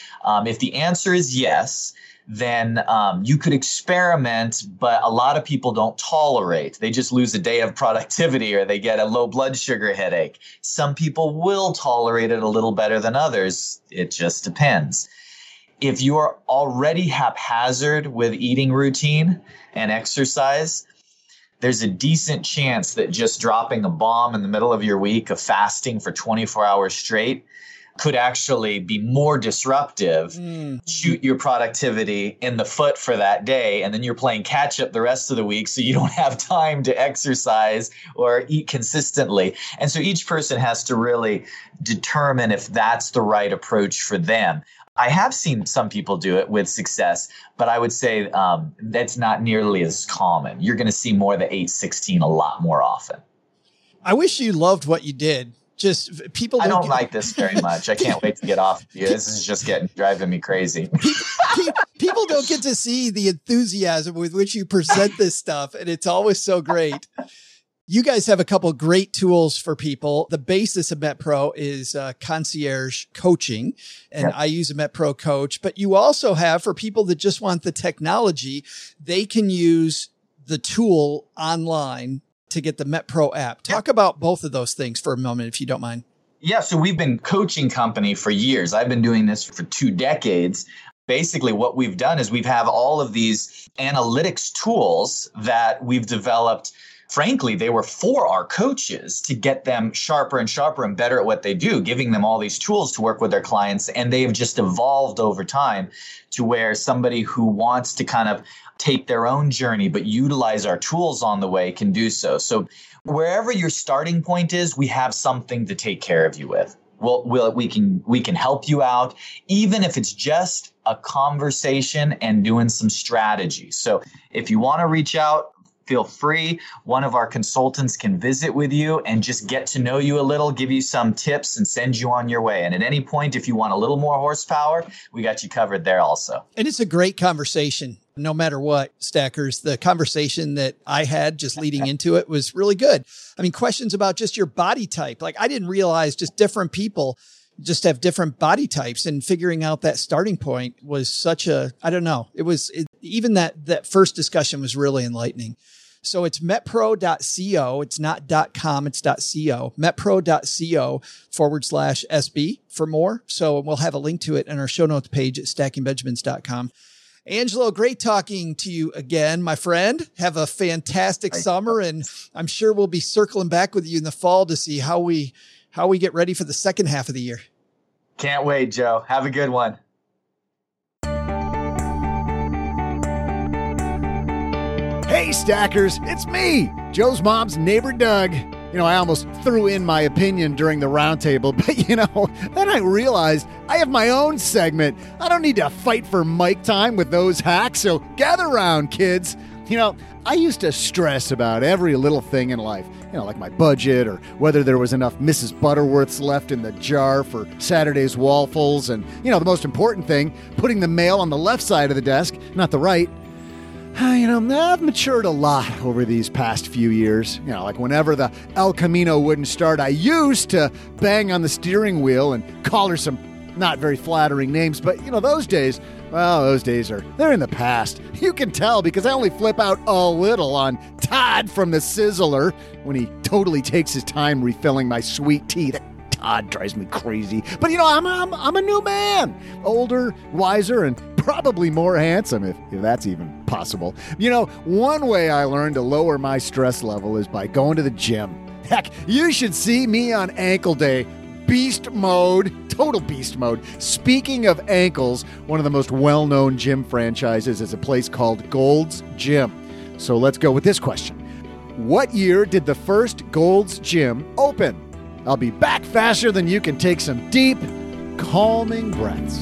If the answer is yes, then you could experiment, but a lot of people don't tolerate. They just lose a day of productivity or they get a low blood sugar headache. Some people will tolerate it a little better than others. It just depends. If you are already haphazard with eating routine and exercise, there's a decent chance that just dropping a bomb in the middle of your week of fasting for 24 hours straight could actually be more disruptive, shoot your productivity in the foot for that day, and then you're playing catch up the rest of the week, so you don't have time to exercise or eat consistently. And so each person has to really determine if that's the right approach for them. I have seen some people do it with success, but I would say that's not nearly as common. You're going to see more of the 8-16 a lot more often. I wish you loved what you did. Just people. I don't like this very much. I can't wait to get off of you. This is just driving me crazy. People don't get to see the enthusiasm with which you present this stuff, and it's always so great. You guys have a couple of great tools for people. The basis of MetPro is concierge coaching, and I use a MetPro coach. But you also have, for people that just want the technology, they can use the tool online to get the MetPro app. Talk about both of those things for a moment, if you don't mind. Yeah, so we've been coaching company for years. I've been doing this for 2 decades. Basically, what we've done is we've have all of these analytics tools that we've developed. Frankly, they were for our coaches to get them sharper and sharper and better at what they do, giving them all these tools to work with their clients. And they have just evolved over time to where somebody who wants to kind of take their own journey but utilize our tools on the way can do so. So wherever your starting point is, we have something to take care of you with. We can help you out, even if it's just a conversation and doing some strategy. So if you want to reach out, feel free. One of our consultants can visit with you and just get to know you a little, give you some tips, and send you on your way. And at any point, if you want a little more horsepower, we got you covered there also. And it's a great conversation. No matter what, Stackers, the conversation that I had just leading into it was really good. I mean, questions about just your body type. Like, I didn't realize just different people just have different body types, and figuring out that starting point was such a, I don't know. Even that first discussion was really enlightening. So it's metpro.co. It's not .com, it's .co. metpro.co/SB for more. So we'll have a link to it in our show notes page at stackingbenjamins.com. Angelo, great talking to you again, my friend. Have a fantastic summer, and I'm sure we'll be circling back with you in the fall to see how we get ready for the second half of the year. Can't wait, Joe. Have a good one. Hey, Stackers, it's me, Joe's mom's neighbor, Doug. I almost threw in my opinion during the roundtable, but then I realized I have my own segment. I don't need to fight for mic time with those hacks, so gather around, kids. I used to stress about every little thing in life, like my budget or whether there was enough Mrs. Butterworths left in the jar for Saturday's waffles, and, the most important thing, putting the mail on the left side of the desk, not the right. I've matured a lot over these past few years. Like whenever the El Camino wouldn't start, I used to bang on the steering wheel and call her some not very flattering names. But, those days, they're in the past. You can tell because I only flip out a little on Todd from the Sizzler when he totally takes his time refilling my sweet tea. Todd drives me crazy. But, I'm a new man. Older, wiser, and probably more handsome, if that's even possible. One way I learned to lower my stress level is by going to the gym. Heck, you should see me on ankle day. Beast mode, total beast mode. Speaking of ankles, one of the most well-known gym franchises is a place called Gold's Gym. So let's go with this question. What year did the first Gold's Gym open? I'll be back faster than you can take some deep, calming breaths.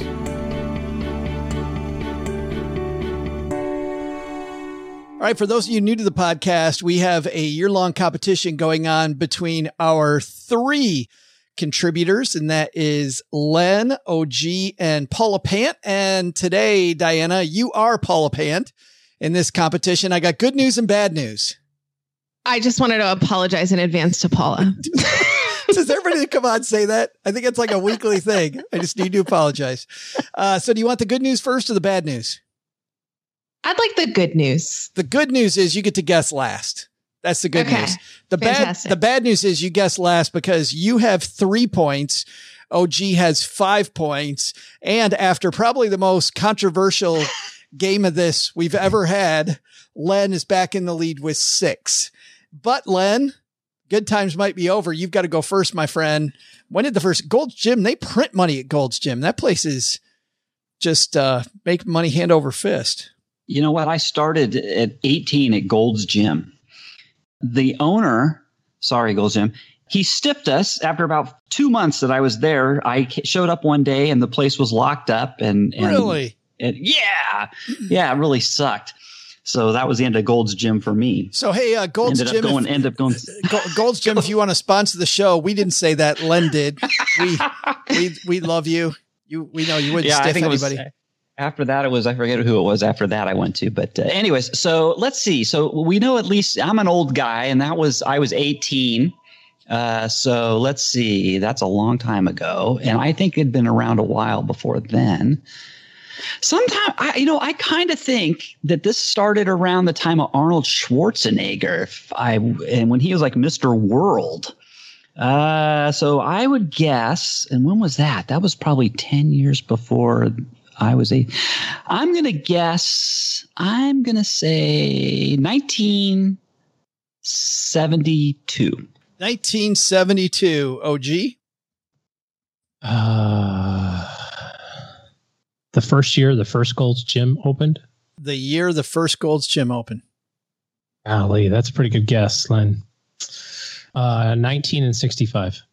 All right, for those of you new to the podcast, we have a year-long competition going on between our 3 contributors, and that is Len, OG, and Paula Pant. And today, Diana, you are Paula Pant in this competition. I got good news and bad news. I just wanted to apologize in advance to Paula. Does everybody come on say that? I think it's like a weekly thing. I just need to apologize. So do you want the good news first or the bad news? I'd like the good news. The good news is you get to guess last. That's the good news. The bad news is you guess last because you have 3 points. OG has 5 points. And after probably the most controversial game of this we've ever had, Len is back in the lead with 6. But Len, Good times might be over. You've got to go first, my friend. When did the first Gold's Gym? They print money at Gold's Gym. That place is just make money hand over fist. You know what? I started at 18 at Gold's Gym. The owner, sorry, Gold's Gym, he stiffed us after about 2 months that I was there. I showed up one day and the place was locked up. And really? Yeah, it really sucked. So that was the end of Gold's Gym for me. So, hey, Gold's Gym. Gold's Gym, if you want to sponsor the show, we didn't say that. Len did. We love you. We know you wouldn't stiff anybody. After that, I forget who it was after that I went to. But anyways, so let's see. So we know at least I'm an old guy, and I was 18. So let's see. That's a long time ago. And I think it'd been around a while before then. Sometimes, I kind of think that this started around the time of Arnold Schwarzenegger, and when he was like Mr. World. So I would guess, and when was that? That was probably 10 years before I was I'm going to say 1972. 1972, OG? The first year the first Gold's Gym opened? The year the first Gold's Gym opened. Golly, that's a pretty good guess, Len. 1965.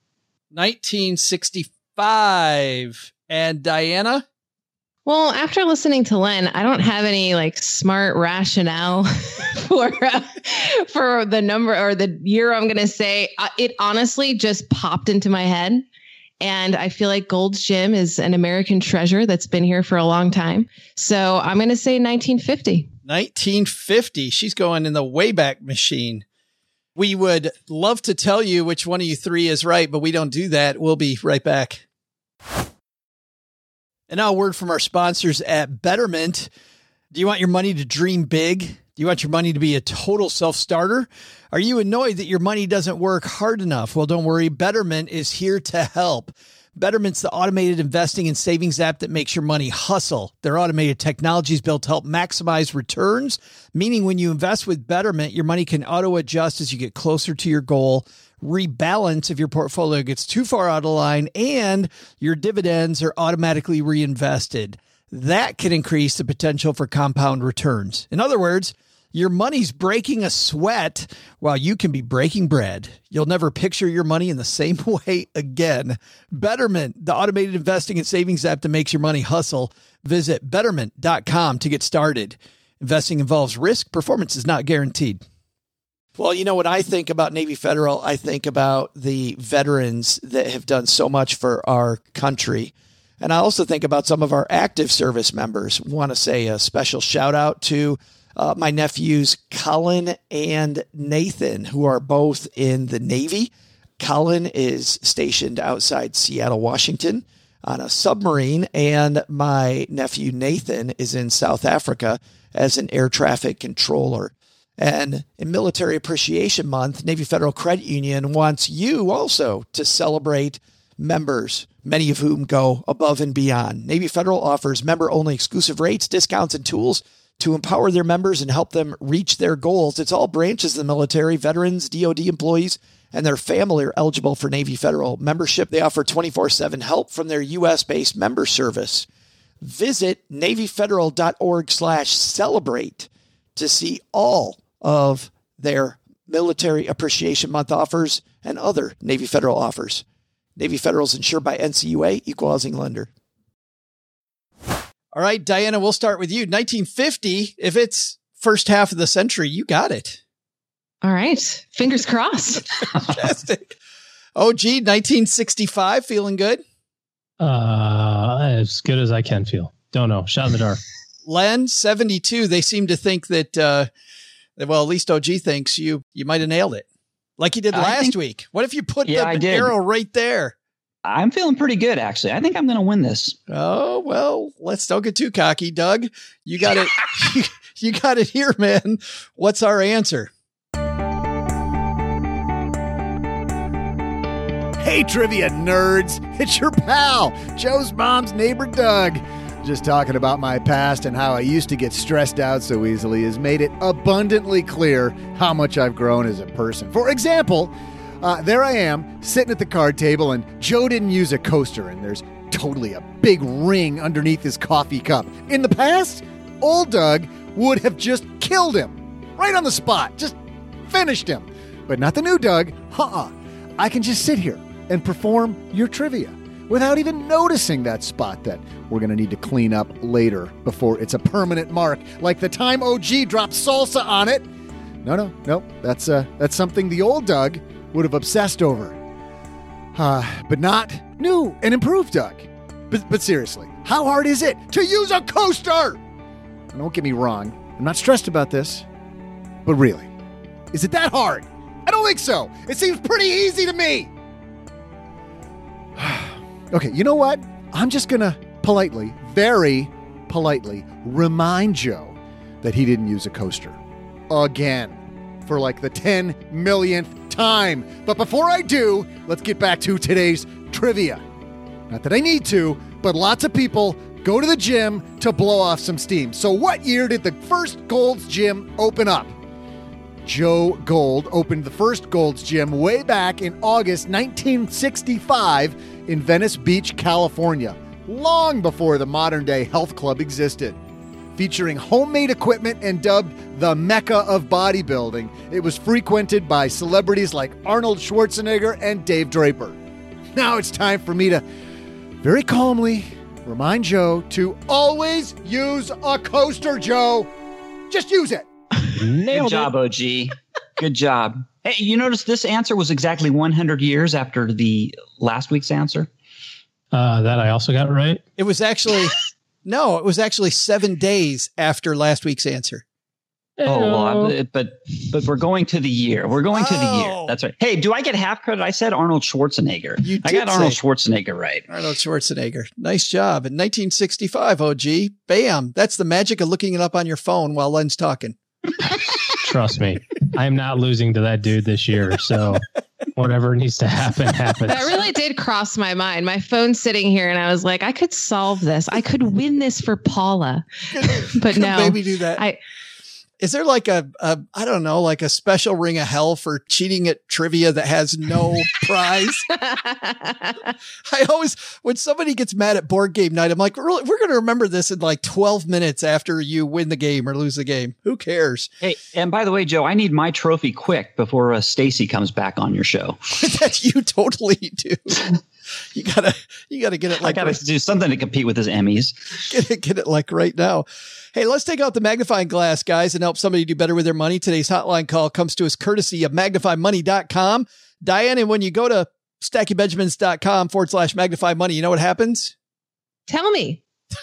1965. And Diana? Well, after listening to Len, I don't have any smart rationale for the number or the year I'm going to say. It honestly just popped into my head. And I feel like Gold's Gym is an American treasure that's been here for a long time. So I'm going to say 1950. 1950. She's going in the Wayback Machine. We would love to tell you which one of you three is right, but we don't do that. We'll be right back. And now a word from our sponsors at Betterment. Do you want your money to dream big? Do you want your money to be a total self-starter? Are you annoyed that your money doesn't work hard enough? Well, don't worry. Betterment is here to help. Betterment's the automated investing and savings app that makes your money hustle. Their automated technology is built to help maximize returns, meaning when you invest with Betterment, your money can auto-adjust as you get closer to your goal, rebalance if your portfolio gets too far out of line, and your dividends are automatically reinvested. That can increase the potential for compound returns. In other words, your money's breaking a sweat while you can be breaking bread. You'll never picture your money in the same way again. Betterment, the automated investing and savings app that makes your money hustle. Visit betterment.com to get started. Investing involves risk. Performance is not guaranteed. Well, when I think about Navy Federal, I think about the veterans that have done so much for our country. And I also think about some of our active service members. Want to say a special shout out to my nephews, Colin and Nathan, who are both in the Navy. Colin is stationed outside Seattle, Washington on a submarine, and my nephew, Nathan, is in South Africa as an air traffic controller. And in Military Appreciation Month, Navy Federal Credit Union wants you also to celebrate members, many of whom go above and beyond. Navy Federal offers member-only exclusive rates, discounts, and tools to empower their members and help them reach their goals. It's all branches of the military, veterans, DoD employees, and their family are eligible for Navy Federal membership. They offer 24/7 help from their U.S.-based member service. Visit NavyFederal.org/celebrate to see all of their Military Appreciation Month offers and other Navy Federal offers. Navy Federal is insured by NCUA, Equal Housing Lender. All right, Diana, we'll start with you. 1950, if it's first half of the century, you got it. All right. Fingers crossed. Fantastic. OG, 1965, feeling good? As good as I can feel. Don't know. Shot in the dark. Len, 72, they seem to think that, at least OG thinks you might have nailed it. Like you did last week. What if you put the arrow right there? I'm feeling pretty good, actually. I think I'm going to win this. Oh, well, don't get too cocky, Doug. You got it. You got it here, man. What's our answer? Hey, trivia nerds. It's your pal, Joe's mom's neighbor, Doug. Just talking about my past and how I used to get stressed out so easily has made it abundantly clear how much I've grown as a person. For example, there I am, sitting at the card table, and Joe didn't use a coaster, and there's totally a big ring underneath his coffee cup. In the past, old Doug would have just killed him. Right on the spot. Just finished him. But not the new Doug. I can just sit here and perform your trivia without even noticing that spot that we're going to need to clean up later before it's a permanent mark, like the time OG dropped salsa on it. No. That's something the old Doug would have obsessed over. But not new and improved Doug. But seriously, how hard is it to use a coaster? And don't get me wrong, I'm not stressed about this. But really, is it that hard? I don't think so. It seems pretty easy to me. Okay, you know what? I'm just going to politely, very politely, remind Joe that he didn't use a coaster. Again. For like the 10 millionth time. But before I do, let's get back to today's trivia. Not that I need to, but lots of people go to the gym to blow off some steam. So what year did the first Gold's Gym open up? Joe Gold opened the first Gold's Gym way back in August 1965 in Venice Beach, California, long before the modern-day health club existed. Featuring homemade equipment and dubbed the Mecca of bodybuilding, it was frequented by celebrities like Arnold Schwarzenegger and Dave Draper. Now it's time for me to very calmly remind Joe to always use a coaster, Joe. Just use it. Good job, OG. Good job. Hey, you notice this answer was exactly 100 years after the last week's answer? That I also got right. It was actually... No, it was actually 7 days after last week's answer. Oh, well, but we're going to the year. We're going to the year. That's right. Hey, do I get half credit? I said Arnold Schwarzenegger. I got Arnold Schwarzenegger right. Arnold Schwarzenegger. Nice job. In 1965, OG. Bam. That's the magic of looking it up on your phone while Len's talking. Trust me. I am not losing to that dude this year. So whatever needs to happen, happens. That really did cross my mind. My phone's sitting here and I was like, I could solve this. I could win this for Paula. But no. Maybe do that. Is there like I don't know, like a special ring of hell for cheating at trivia that has no prize? I always, when somebody gets mad at board game night, I'm like, we're going to remember this in like 12 minutes after you win the game or lose the game. Who cares? Hey, and by the way, Joe, I need my trophy quick before Stacy comes back on your show. That you totally do. You gotta get it. Like I gotta do something to compete with his Emmys. Get it like right now. Hey, let's take out the magnifying glass, guys, and help somebody do better with their money. Today's hotline call comes to us courtesy of magnifymoney.com. Diane, and when you go to stackybenjamins.com/magnify money, you know what happens? Tell me.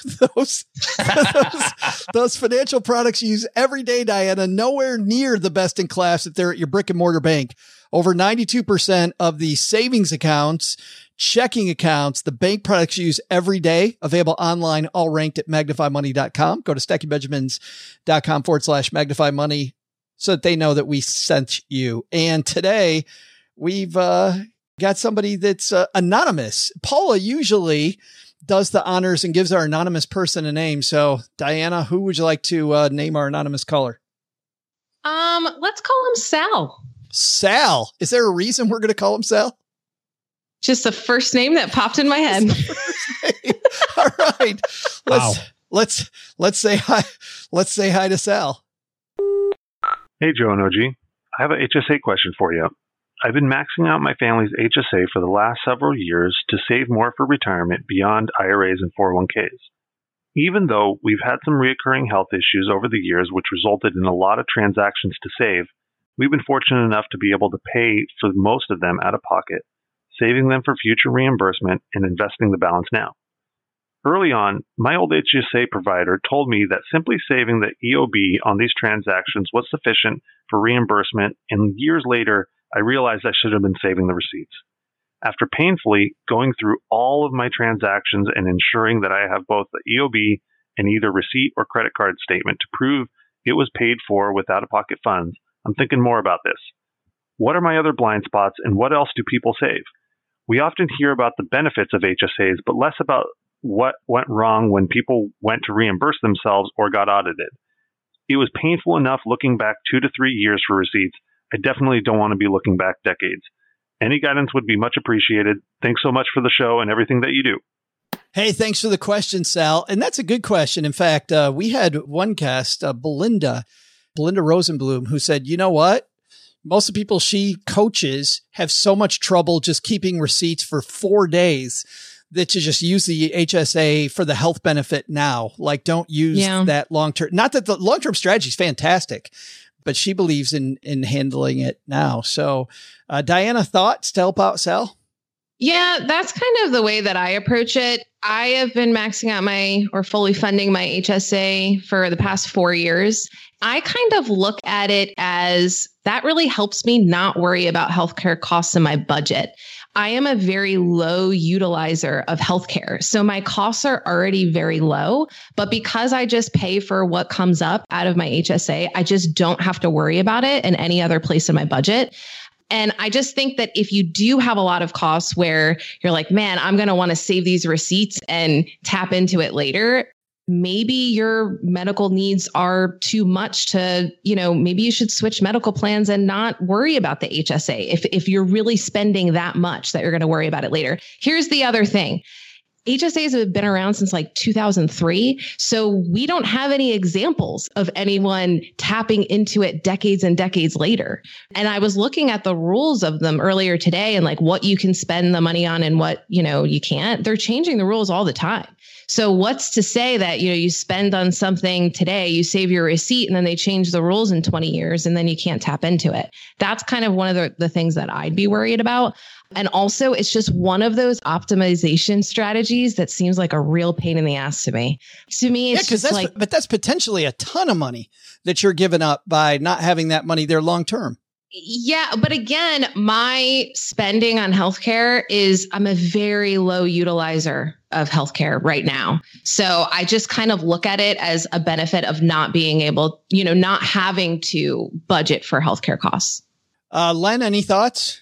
those financial products you use every day, Diana, nowhere near the best in class if they're at your brick and mortar bank. Over 92% of the savings accounts, checking accounts, the bank products you use every day, available online, all ranked at magnifymoney.com. Go to stackybenjamins.com/magnify money so that they know that we sent you. And today we've got somebody that's anonymous. Paula usually does the honors and gives our anonymous person a name. So Diana, who would you like to name our anonymous caller? Let's call him Sal. Sal. Is there a reason we're going to call him Sal? Just the first name that popped in my head. All right. Wow. Let's say hi. Let's say hi to Sal. Hey, Joe and OG. I have an HSA question for you. I've been maxing out my family's HSA for the last several years to save more for retirement beyond IRAs and 401ks. Even though we've had some recurring health issues over the years, which resulted in a lot of transactions to save, we've been fortunate enough to be able to pay for most of them out of pocket, saving them for future reimbursement and investing the balance now. Early on, my old HSA provider told me that simply saving the EOB on these transactions was sufficient for reimbursement, and years later, I realized I should have been saving the receipts. After painfully going through all of my transactions and ensuring that I have both the EOB and either receipt or credit card statement to prove it was paid for with out-of-pocket funds, I'm thinking more about this. What are my other blind spots, and what else do people save? We often hear about the benefits of HSAs, but less about what went wrong when people went to reimburse themselves or got audited. It was painful enough looking back 2 to 3 years for receipts. I definitely don't want to be looking back decades. Any guidance would be much appreciated. Thanks so much for the show and everything that you do. Hey, thanks for the question, Sal. And that's a good question. In fact, we had one guest, Belinda Rosenblum, who said, you know what? Most of the people she coaches have so much trouble just keeping receipts for 4 days that you just use the HSA for the health benefit now. Like, don't use that long-term. Not that the long-term strategy is fantastic, but she believes in handling it now. So, Diana, thoughts to help out Sal? Yeah, that's kind of the way that I approach it. I have been maxing out fully funding my HSA for the past 4 years. I kind of look at it as that really helps me not worry about healthcare costs in my budget. I am a very low utilizer of healthcare. So my costs are already very low, but because I just pay for what comes up out of my HSA, I just don't have to worry about it in any other place in my budget. And I just think that if you do have a lot of costs where you're like, man, I'm going to want to save these receipts and tap into it later, maybe your medical needs are too much to, maybe you should switch medical plans and not worry about the HSA if you're really spending that much that you're going to worry about it later. Here's the other thing. HSAs have been around since like 2003. So we don't have any examples of anyone tapping into it decades and decades later. And I was looking at the rules of them earlier today and like what you can spend the money on and what, you can't. They're changing the rules all the time. So what's to say that, you spend on something today, you save your receipt, and then they change the rules in 20 years and then you can't tap into it. That's kind of one of the things that I'd be worried about. And also, it's just one of those optimization strategies that seems like a real pain in the ass to me. To me, it's just like, but that's potentially a ton of money that you're giving up by not having that money there long term. Yeah. But again, my spending on healthcare I'm a very low utilizer of healthcare right now. So I just kind of look at it as a benefit of not being able, not having to budget for healthcare costs. Len, any thoughts?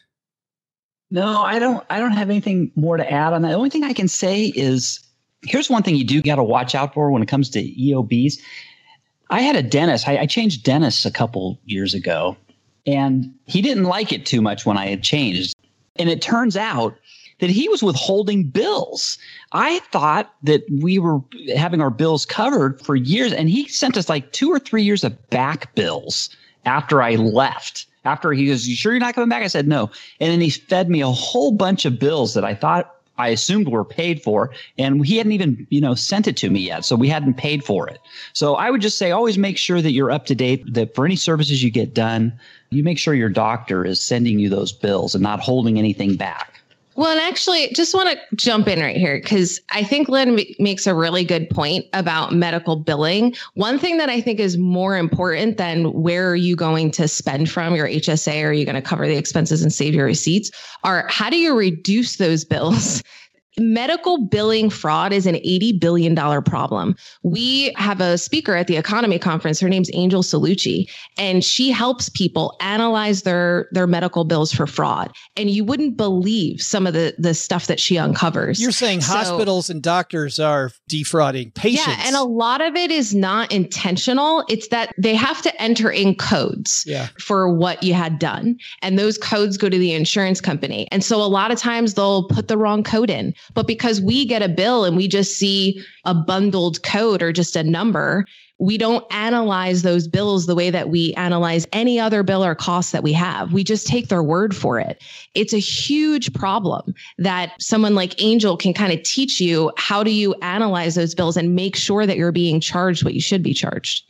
No, I don't have anything more to add on that. The only thing I can say is here's one thing you do got to watch out for when it comes to EOBs. I had a dentist. I changed dentists a couple years ago, and he didn't like it too much when I had changed. And it turns out that he was withholding bills. I thought that we were having our bills covered for years, and he sent us like 2 or 3 years of back bills after I left. After he goes, you sure you're not coming back? I said, no. And then he fed me a whole bunch of bills that I assumed were paid for. And he hadn't even, sent it to me yet. So we hadn't paid for it. So I would just say, always make sure that you're up to date, that for any services you get done, you make sure your doctor is sending you those bills and not holding anything back. Well, and actually, just want to jump in right here because I think Lynn makes a really good point about medical billing. One thing that I think is more important than where are you going to spend from your HSA, or are you going to cover the expenses and save your receipts, are how do you reduce those bills? Medical billing fraud is an $80 billion problem. We have a speaker at the Economy Conference. Her name's Angel Salucci, and she helps people analyze their medical bills for fraud. And you wouldn't believe some of the stuff that she uncovers. You're saying hospitals and doctors are defrauding patients. Yeah, and a lot of it is not intentional. It's that they have to enter in codes for what you had done. And those codes go to the insurance company. And so a lot of times they'll put the wrong code in. But because we get a bill and we just see a bundled code or just a number, we don't analyze those bills the way that we analyze any other bill or cost that we have. We just take their word for it. It's a huge problem that someone like Angel can kind of teach you how do you analyze those bills and make sure that you're being charged what you should be charged.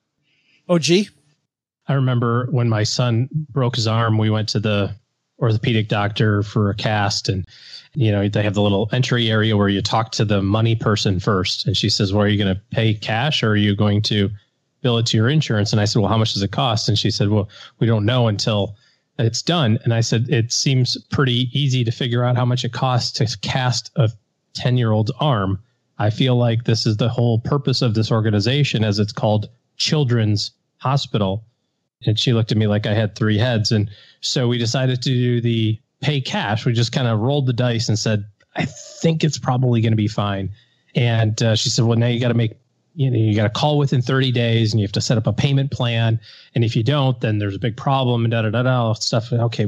OG? I remember when my son broke his arm, we went to the orthopedic doctor for a cast, and they have the little entry area where you talk to the money person first. And she says, well, are you going to pay cash or are you going to bill it to your insurance? And I said, well, how much does it cost? And she said, well, we don't know until it's done. And I said, it seems pretty easy to figure out how much it costs to cast a 10-year-old's arm. I feel like this is the whole purpose of this organization, as it's called Children's Hospital. And she looked at me like I had 3 heads. And so we decided to do the pay cash. We just kind of rolled the dice and said, I think it's probably going to be fine. And she said, well, now you got to make, you got to call within 30 days and you have to set up a payment plan. And if you don't, then there's a big problem and stuff. Okay, we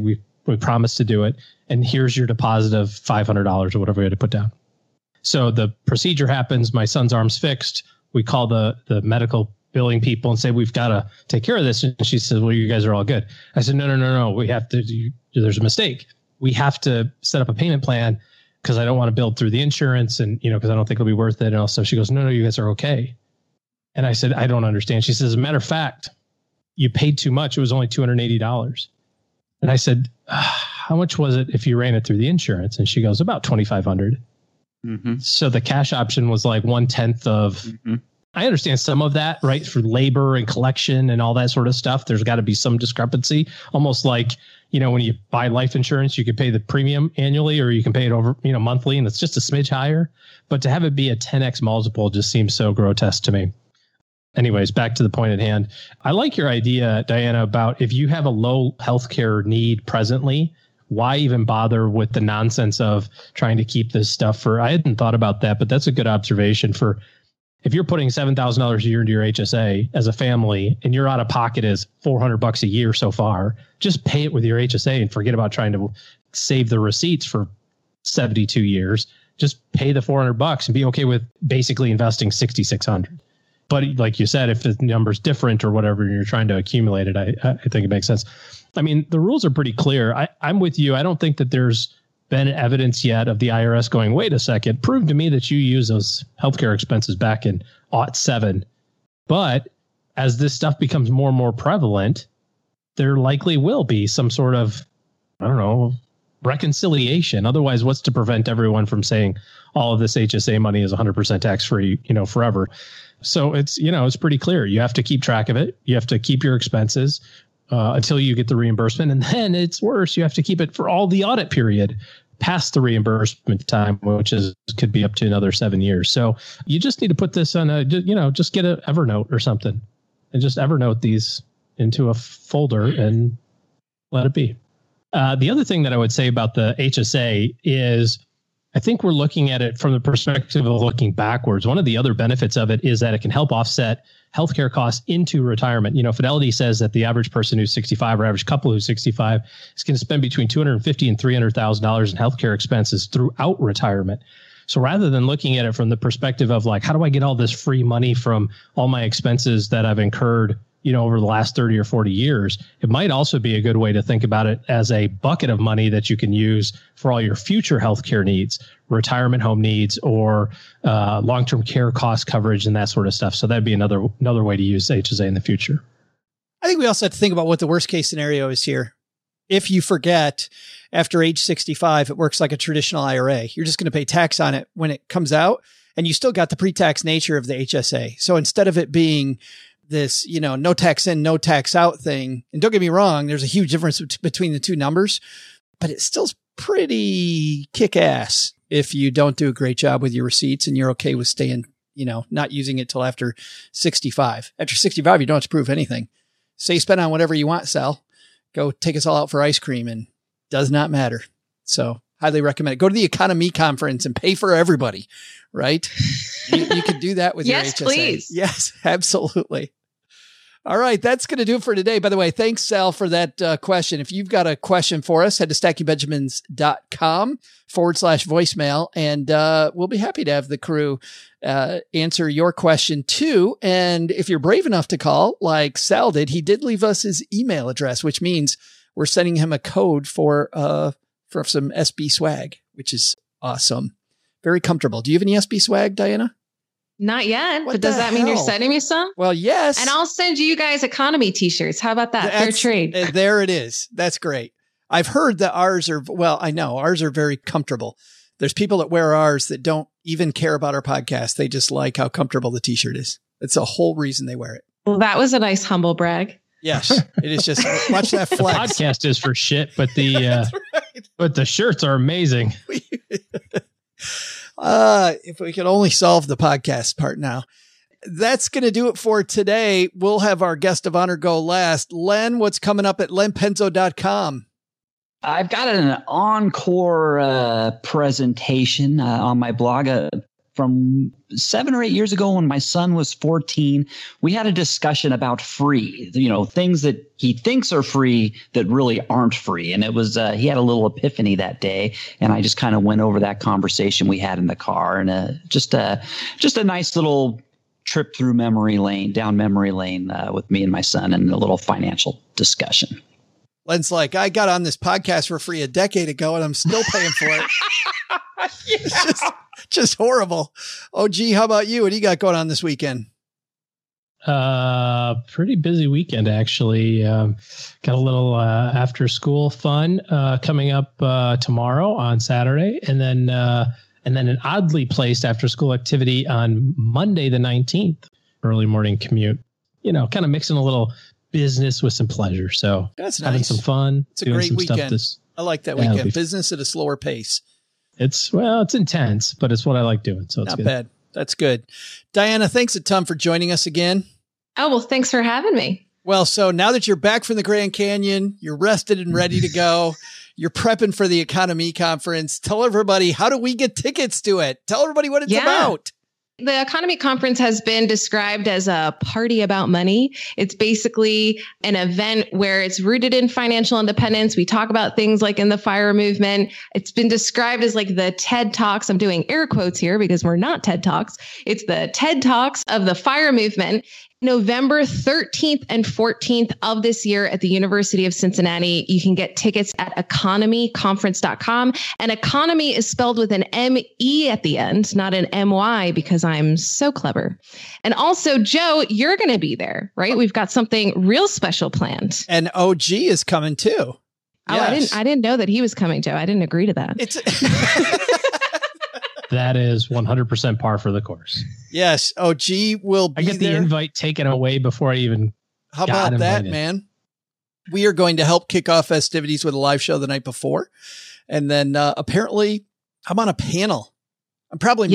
We promised to do it. And here's your deposit of $500 or whatever we had to put down. So the procedure happens. My son's arm's fixed. We call the medical billing people and say, we've got to take care of this. And she says, well, you guys are all good. I said, no. We have to, there's a mistake. We have to set up a payment plan because I don't want to build through the insurance and, because I don't think it'll be worth it. And also she goes, no, you guys are okay. And I said, I don't understand. She says, as a matter of fact, you paid too much. It was only $280. And I said, how much was it if you ran it through the insurance? And she goes, about $2,500. Mm-hmm. So the cash option was like 1/10 of, mm-hmm. I understand some of that, right? For labor and collection and all that sort of stuff. There's got to be some discrepancy, almost like, when you buy life insurance, you could pay the premium annually or you can pay it over, monthly, and it's just a smidge higher. But to have it be a 10x multiple just seems so grotesque to me. Anyways, back to the point at hand. I like your idea, Diana, about if you have a low healthcare need presently, why even bother with the nonsense of trying to keep this stuff for, I hadn't thought about that, but that's a good observation for if you're putting $7,000 a year into your HSA as a family and your out of pocket is $400 a year so far, just pay it with your HSA and forget about trying to save the receipts for 72 years. Just pay the $400 and be okay with basically investing $6,600. But like you said, if the number's different or whatever, and you're trying to accumulate it, I think it makes sense. I mean, the rules are pretty clear. I'm with you. I don't think that there's been evidence yet of the IRS going, wait a second, prove to me that you use those healthcare expenses back in 2007. But as this stuff becomes more and more prevalent, there likely will be some sort of, reconciliation. Otherwise, what's to prevent everyone from saying all of this HSA money is 100% tax-free, forever? So it's, it's pretty clear. You have to keep track of it. You have to keep your expenses until you get the reimbursement. And then it's worse. You have to keep it for all the audit period past the reimbursement time, which could be up to another 7 years. So you just need to put this on just get an Evernote or something and just Evernote these into a folder and let it be. The other thing that I would say about the HSA is I think we're looking at it from the perspective of looking backwards. One of the other benefits of it is that it can help offset healthcare costs into retirement. Fidelity says that the average person who's 65 or average couple who's 65 is going to spend between $250,000 and $300,000 in healthcare expenses throughout retirement. So rather than looking at it from the perspective of like, how do I get all this free money from all my expenses that I've incurred, over the last 30 or 40 years, it might also be a good way to think about it as a bucket of money that you can use for all your future healthcare needs, retirement home needs, or long-term care cost coverage and that sort of stuff. So that'd be another way to use HSA in the future. I think we also have to think about what the worst case scenario is here. If you forget after age 65, it works like a traditional IRA. You're just going to pay tax on it when it comes out, and you still got the pre-tax nature of the HSA. So instead of it being this, no tax in, no tax out thing. And don't get me wrong, there's a huge difference between the two numbers, but it's still pretty kick ass if you don't do a great job with your receipts and you're okay with staying, not using it till after 65. After 65, you don't have to prove anything. Say spend on whatever you want, Sal. Go take us all out for ice cream and does not matter. So highly recommend it. Go to the Economy Conference and pay for everybody, right? You can do that with your HSA. Yes, please. Yes, absolutely. All right. That's going to do it for today. By the way, thanks, Sal, for that question. If you've got a question for us, head to stackingbenjamins.com/voicemail, and we'll be happy to have the crew answer your question too. And if you're brave enough to call, like Sal did, he did leave us his email address, which means we're sending him a code for some SB swag, which is awesome. Very comfortable. Do you have any SB swag, Diana? Not yet, What but does the that mean you're hell? sending me some? Well, yes. And I'll send you guys economy t-shirts. How about that? Fair trade. There it is. That's great. I've heard that ours are very comfortable. There's people that wear ours that don't even care about our podcast. They just like how comfortable the t-shirt is. That's the whole reason they wear it. Well, that was a nice humble brag. Yes, it is just watch that flex. The podcast is for shit, but but the shirts are amazing. If we could only solve the podcast part now. That's going to do it for today. We'll have our guest of honor go last. Len, what's coming up at lenpenzo.com? I've got an encore presentation on my blog, from 7 or 8 years ago when my son was 14, we had a discussion about free, things that he thinks are free that really aren't free. And it was, he had a little epiphany that day. And I just kind of went over that conversation we had in the car, and just a nice little trip through memory lane, down memory lane with me and my son, and a little financial discussion. Len's like, I got on this podcast for free a decade ago and I'm still paying for it. It's just horrible. OG, how about you? What do you got going on this weekend? Pretty busy weekend, actually. Got a little after school fun coming up tomorrow on Saturday, and then an oddly placed after school activity on Monday the 19th, early morning commute. Kind of mixing a little business with some pleasure. So that's having nice. some fun. It's a great weekend. I like that weekend. Business at a slower pace. It's intense, but it's what I like doing. So it's not good. Bad. That's good. Diana, thanks a ton for joining us again. Oh, well, thanks for having me. Well, so now that you're back from the Grand Canyon, you're rested and ready to go. You're prepping for the Economy Conference. Tell everybody, how do we get tickets to it? Tell everybody what it's about. The Economy Conference has been described as a party about money. It's basically an event where it's rooted in financial independence. We talk about things like in the FIRE movement. It's been described as like the TED Talks. I'm doing air quotes here because we're not TED Talks. It's the TED Talks of the FIRE movement. November 13th and 14th of this year at the University of Cincinnati. You can get tickets at economyconference.com. And economy is spelled with an M-E at the end, not an M-Y, because I'm so clever. And also, Joe, you're going to be there, right? We've got something real special planned. And OG is coming too. Oh, yes. I didn't know that he was coming, Joe. I didn't agree to that. That is 100% par for the course. Yes. OG will be there. I get the invite taken away before I even How about that, man? We are going to help kick off festivities with a live show the night before. And then apparently I'm on a panel. I'm probably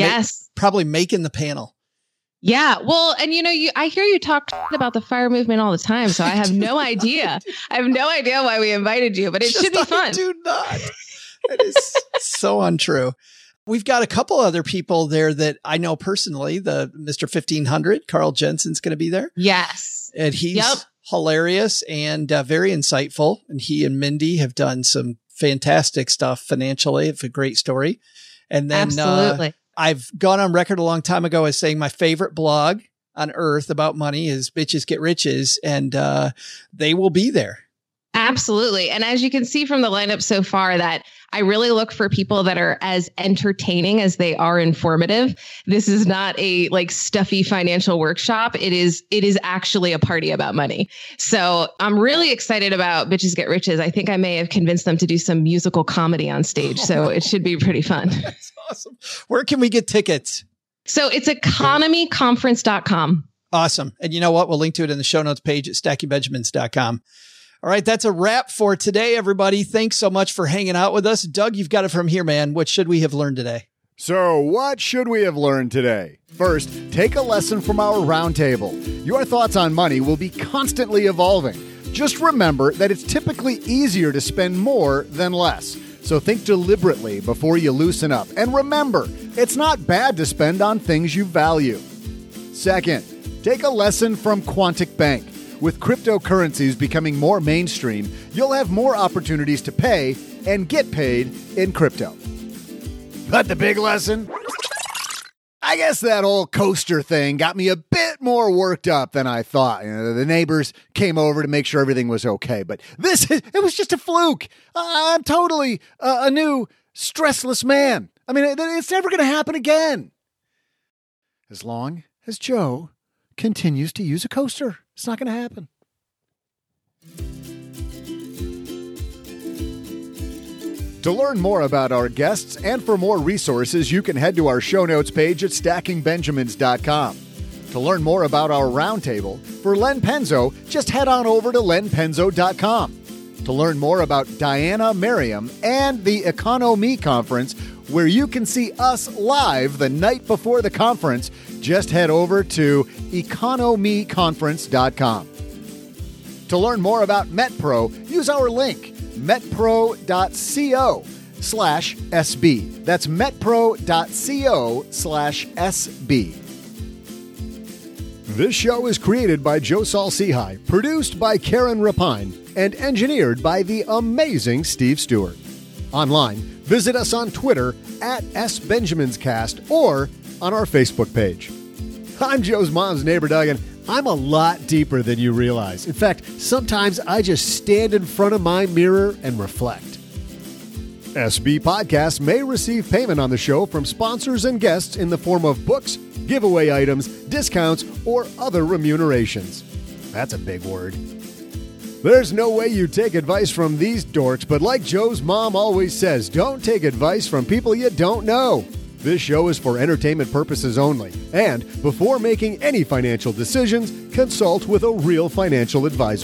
making the panel. Yeah. Well, and I hear you talk about the FIRE movement all the time. So I have no idea. I have no idea why we invited you, but it should be fun. Do not. That is so untrue. We've got a couple other people there that I know personally. The Mr. 1500, Carl Jensen's going to be there. Yes. And he's hilarious and very insightful. And he and Mindy have done some fantastic stuff financially. It's a great story. And then absolutely. I've gone on record a long time ago as saying my favorite blog on earth about money is Bitches Get Riches. And they will be there. Absolutely. And as you can see from the lineup so far, that I really look for people that are as entertaining as they are informative. This is not a stuffy financial workshop. It is actually a party about money. So I'm really excited about Bitches Get Riches. I think I may have convinced them to do some musical comedy on stage. So it should be pretty fun. That's awesome. Where can we get tickets? So it's economyconference.com. Awesome. And you know what? We'll link to it in the show notes page at stackingbenjamins.com. All right, that's a wrap for today, everybody. Thanks so much for hanging out with us. Doug, you've got it from here, man. What should we have learned today? So what should we have learned today? First, take a lesson from our roundtable. Your thoughts on money will be constantly evolving. Just remember that it's typically easier to spend more than less. So think deliberately before you loosen up. And remember, it's not bad to spend on things you value. Second, take a lesson from Quantic Bank. With cryptocurrencies becoming more mainstream, you'll have more opportunities to pay and get paid in crypto. But the big lesson? I guess that old coaster thing got me a bit more worked up than I thought. The neighbors came over to make sure everything was okay, but it was just a fluke. I'm totally a new stressless man. I mean, it's never going to happen again. As long as Joe continues to use a coaster. It's not going to happen. To learn more about our guests and for more resources, you can head to our show notes page at stackingbenjamins.com. To learn more about our roundtable, for Len Penzo, just head on over to lenpenzo.com. To learn more about Diana Merriam and the Economy Conference, where you can see us live the night before the conference, just head over to economyconference.com. To learn more about MetPro, use our link, metpro.co. metpro.co/SB. That's metpro.co/SB. This show is created by Joe Saul-Sehy, produced by Karen Rapine, and engineered by the amazing Steve Stewart. Online, visit us on Twitter at SBenjaminsCast or on our Facebook page. I'm Joe's mom's neighbor, Doug, and I'm a lot deeper than you realize. In fact, sometimes I just stand in front of my mirror and reflect. SB Podcasts may receive payment on the show from sponsors and guests in the form of books, giveaway items, discounts, or other remunerations. That's a big word. There's no way you take advice from these dorks, but like Joe's mom always says, don't take advice from people you don't know. This show is for entertainment purposes only, and before making any financial decisions, consult with a real financial advisor.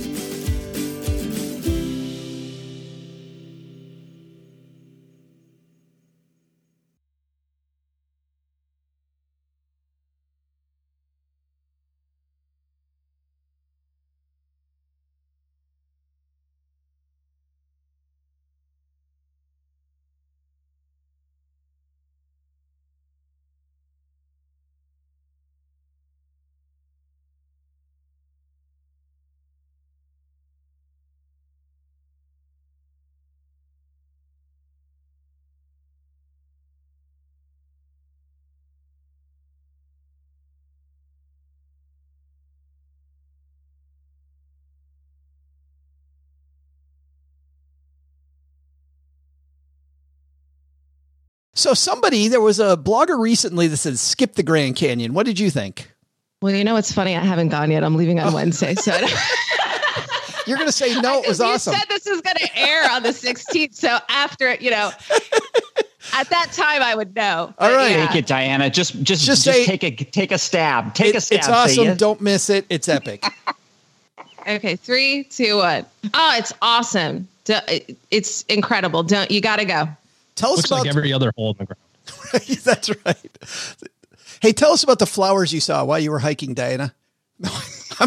So there was a blogger recently that said, skip the Grand Canyon. What did you think? Well, you know, it's funny. I haven't gone yet. I'm leaving on Wednesday. So you're going to say, no, it was awesome. You said this is going to air on the 16th. So after, at that time I would know. All right. Take it, Diana. Just say, take a stab. Take a stab. It's awesome. Yes. Don't miss it. It's epic. Okay. 3, 2, 1. Oh, it's awesome. It's incredible. You got to go. Tell us Looks about like every other hole in the ground. That's right. Hey, tell us about the flowers you saw while you were hiking, Diana. What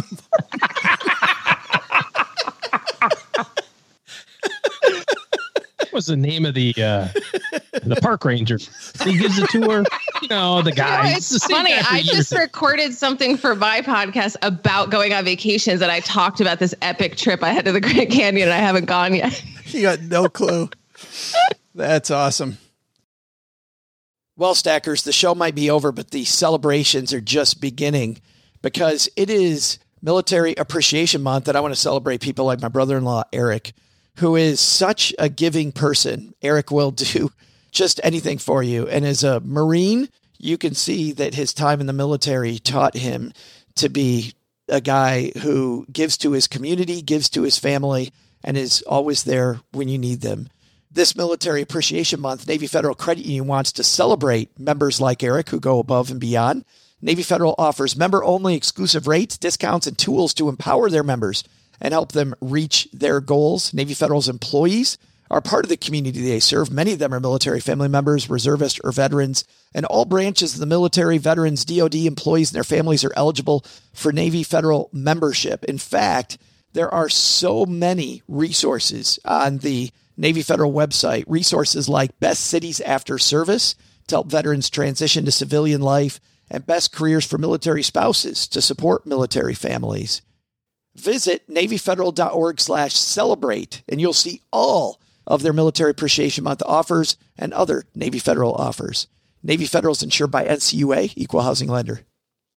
was the name of the park ranger? He gives a tour. The guy. It's funny. I just recorded something for my podcast about going on vacations, and I talked about this epic trip I had to the Grand Canyon, and I haven't gone yet. You got no clue. That's awesome. Well, Stackers, the show might be over, but the celebrations are just beginning because it is Military Appreciation Month, and I want to celebrate people like my brother-in-law, Eric, who is such a giving person. Eric will do just anything for you. And as a Marine, you can see that his time in the military taught him to be a guy who gives to his community, gives to his family, and is always there when you need them. This Military Appreciation Month, Navy Federal Credit Union wants to celebrate members like Eric who go above and beyond. Navy Federal offers member-only exclusive rates, discounts, and tools to empower their members and help them reach their goals. Navy Federal's employees are part of the community they serve. Many of them are military family members, reservists, or veterans, and all branches of the military, veterans, DoD employees, and their families are eligible for Navy Federal membership. In fact, there are so many resources on the Navy Federal website, resources like Best Cities After Service to help veterans transition to civilian life, and Best Careers for Military Spouses to support military families. Visit NavyFederal.org/celebrate, and you'll see all of their Military Appreciation Month offers and other Navy Federal offers. Navy Federal is insured by NCUA, Equal Housing Lender.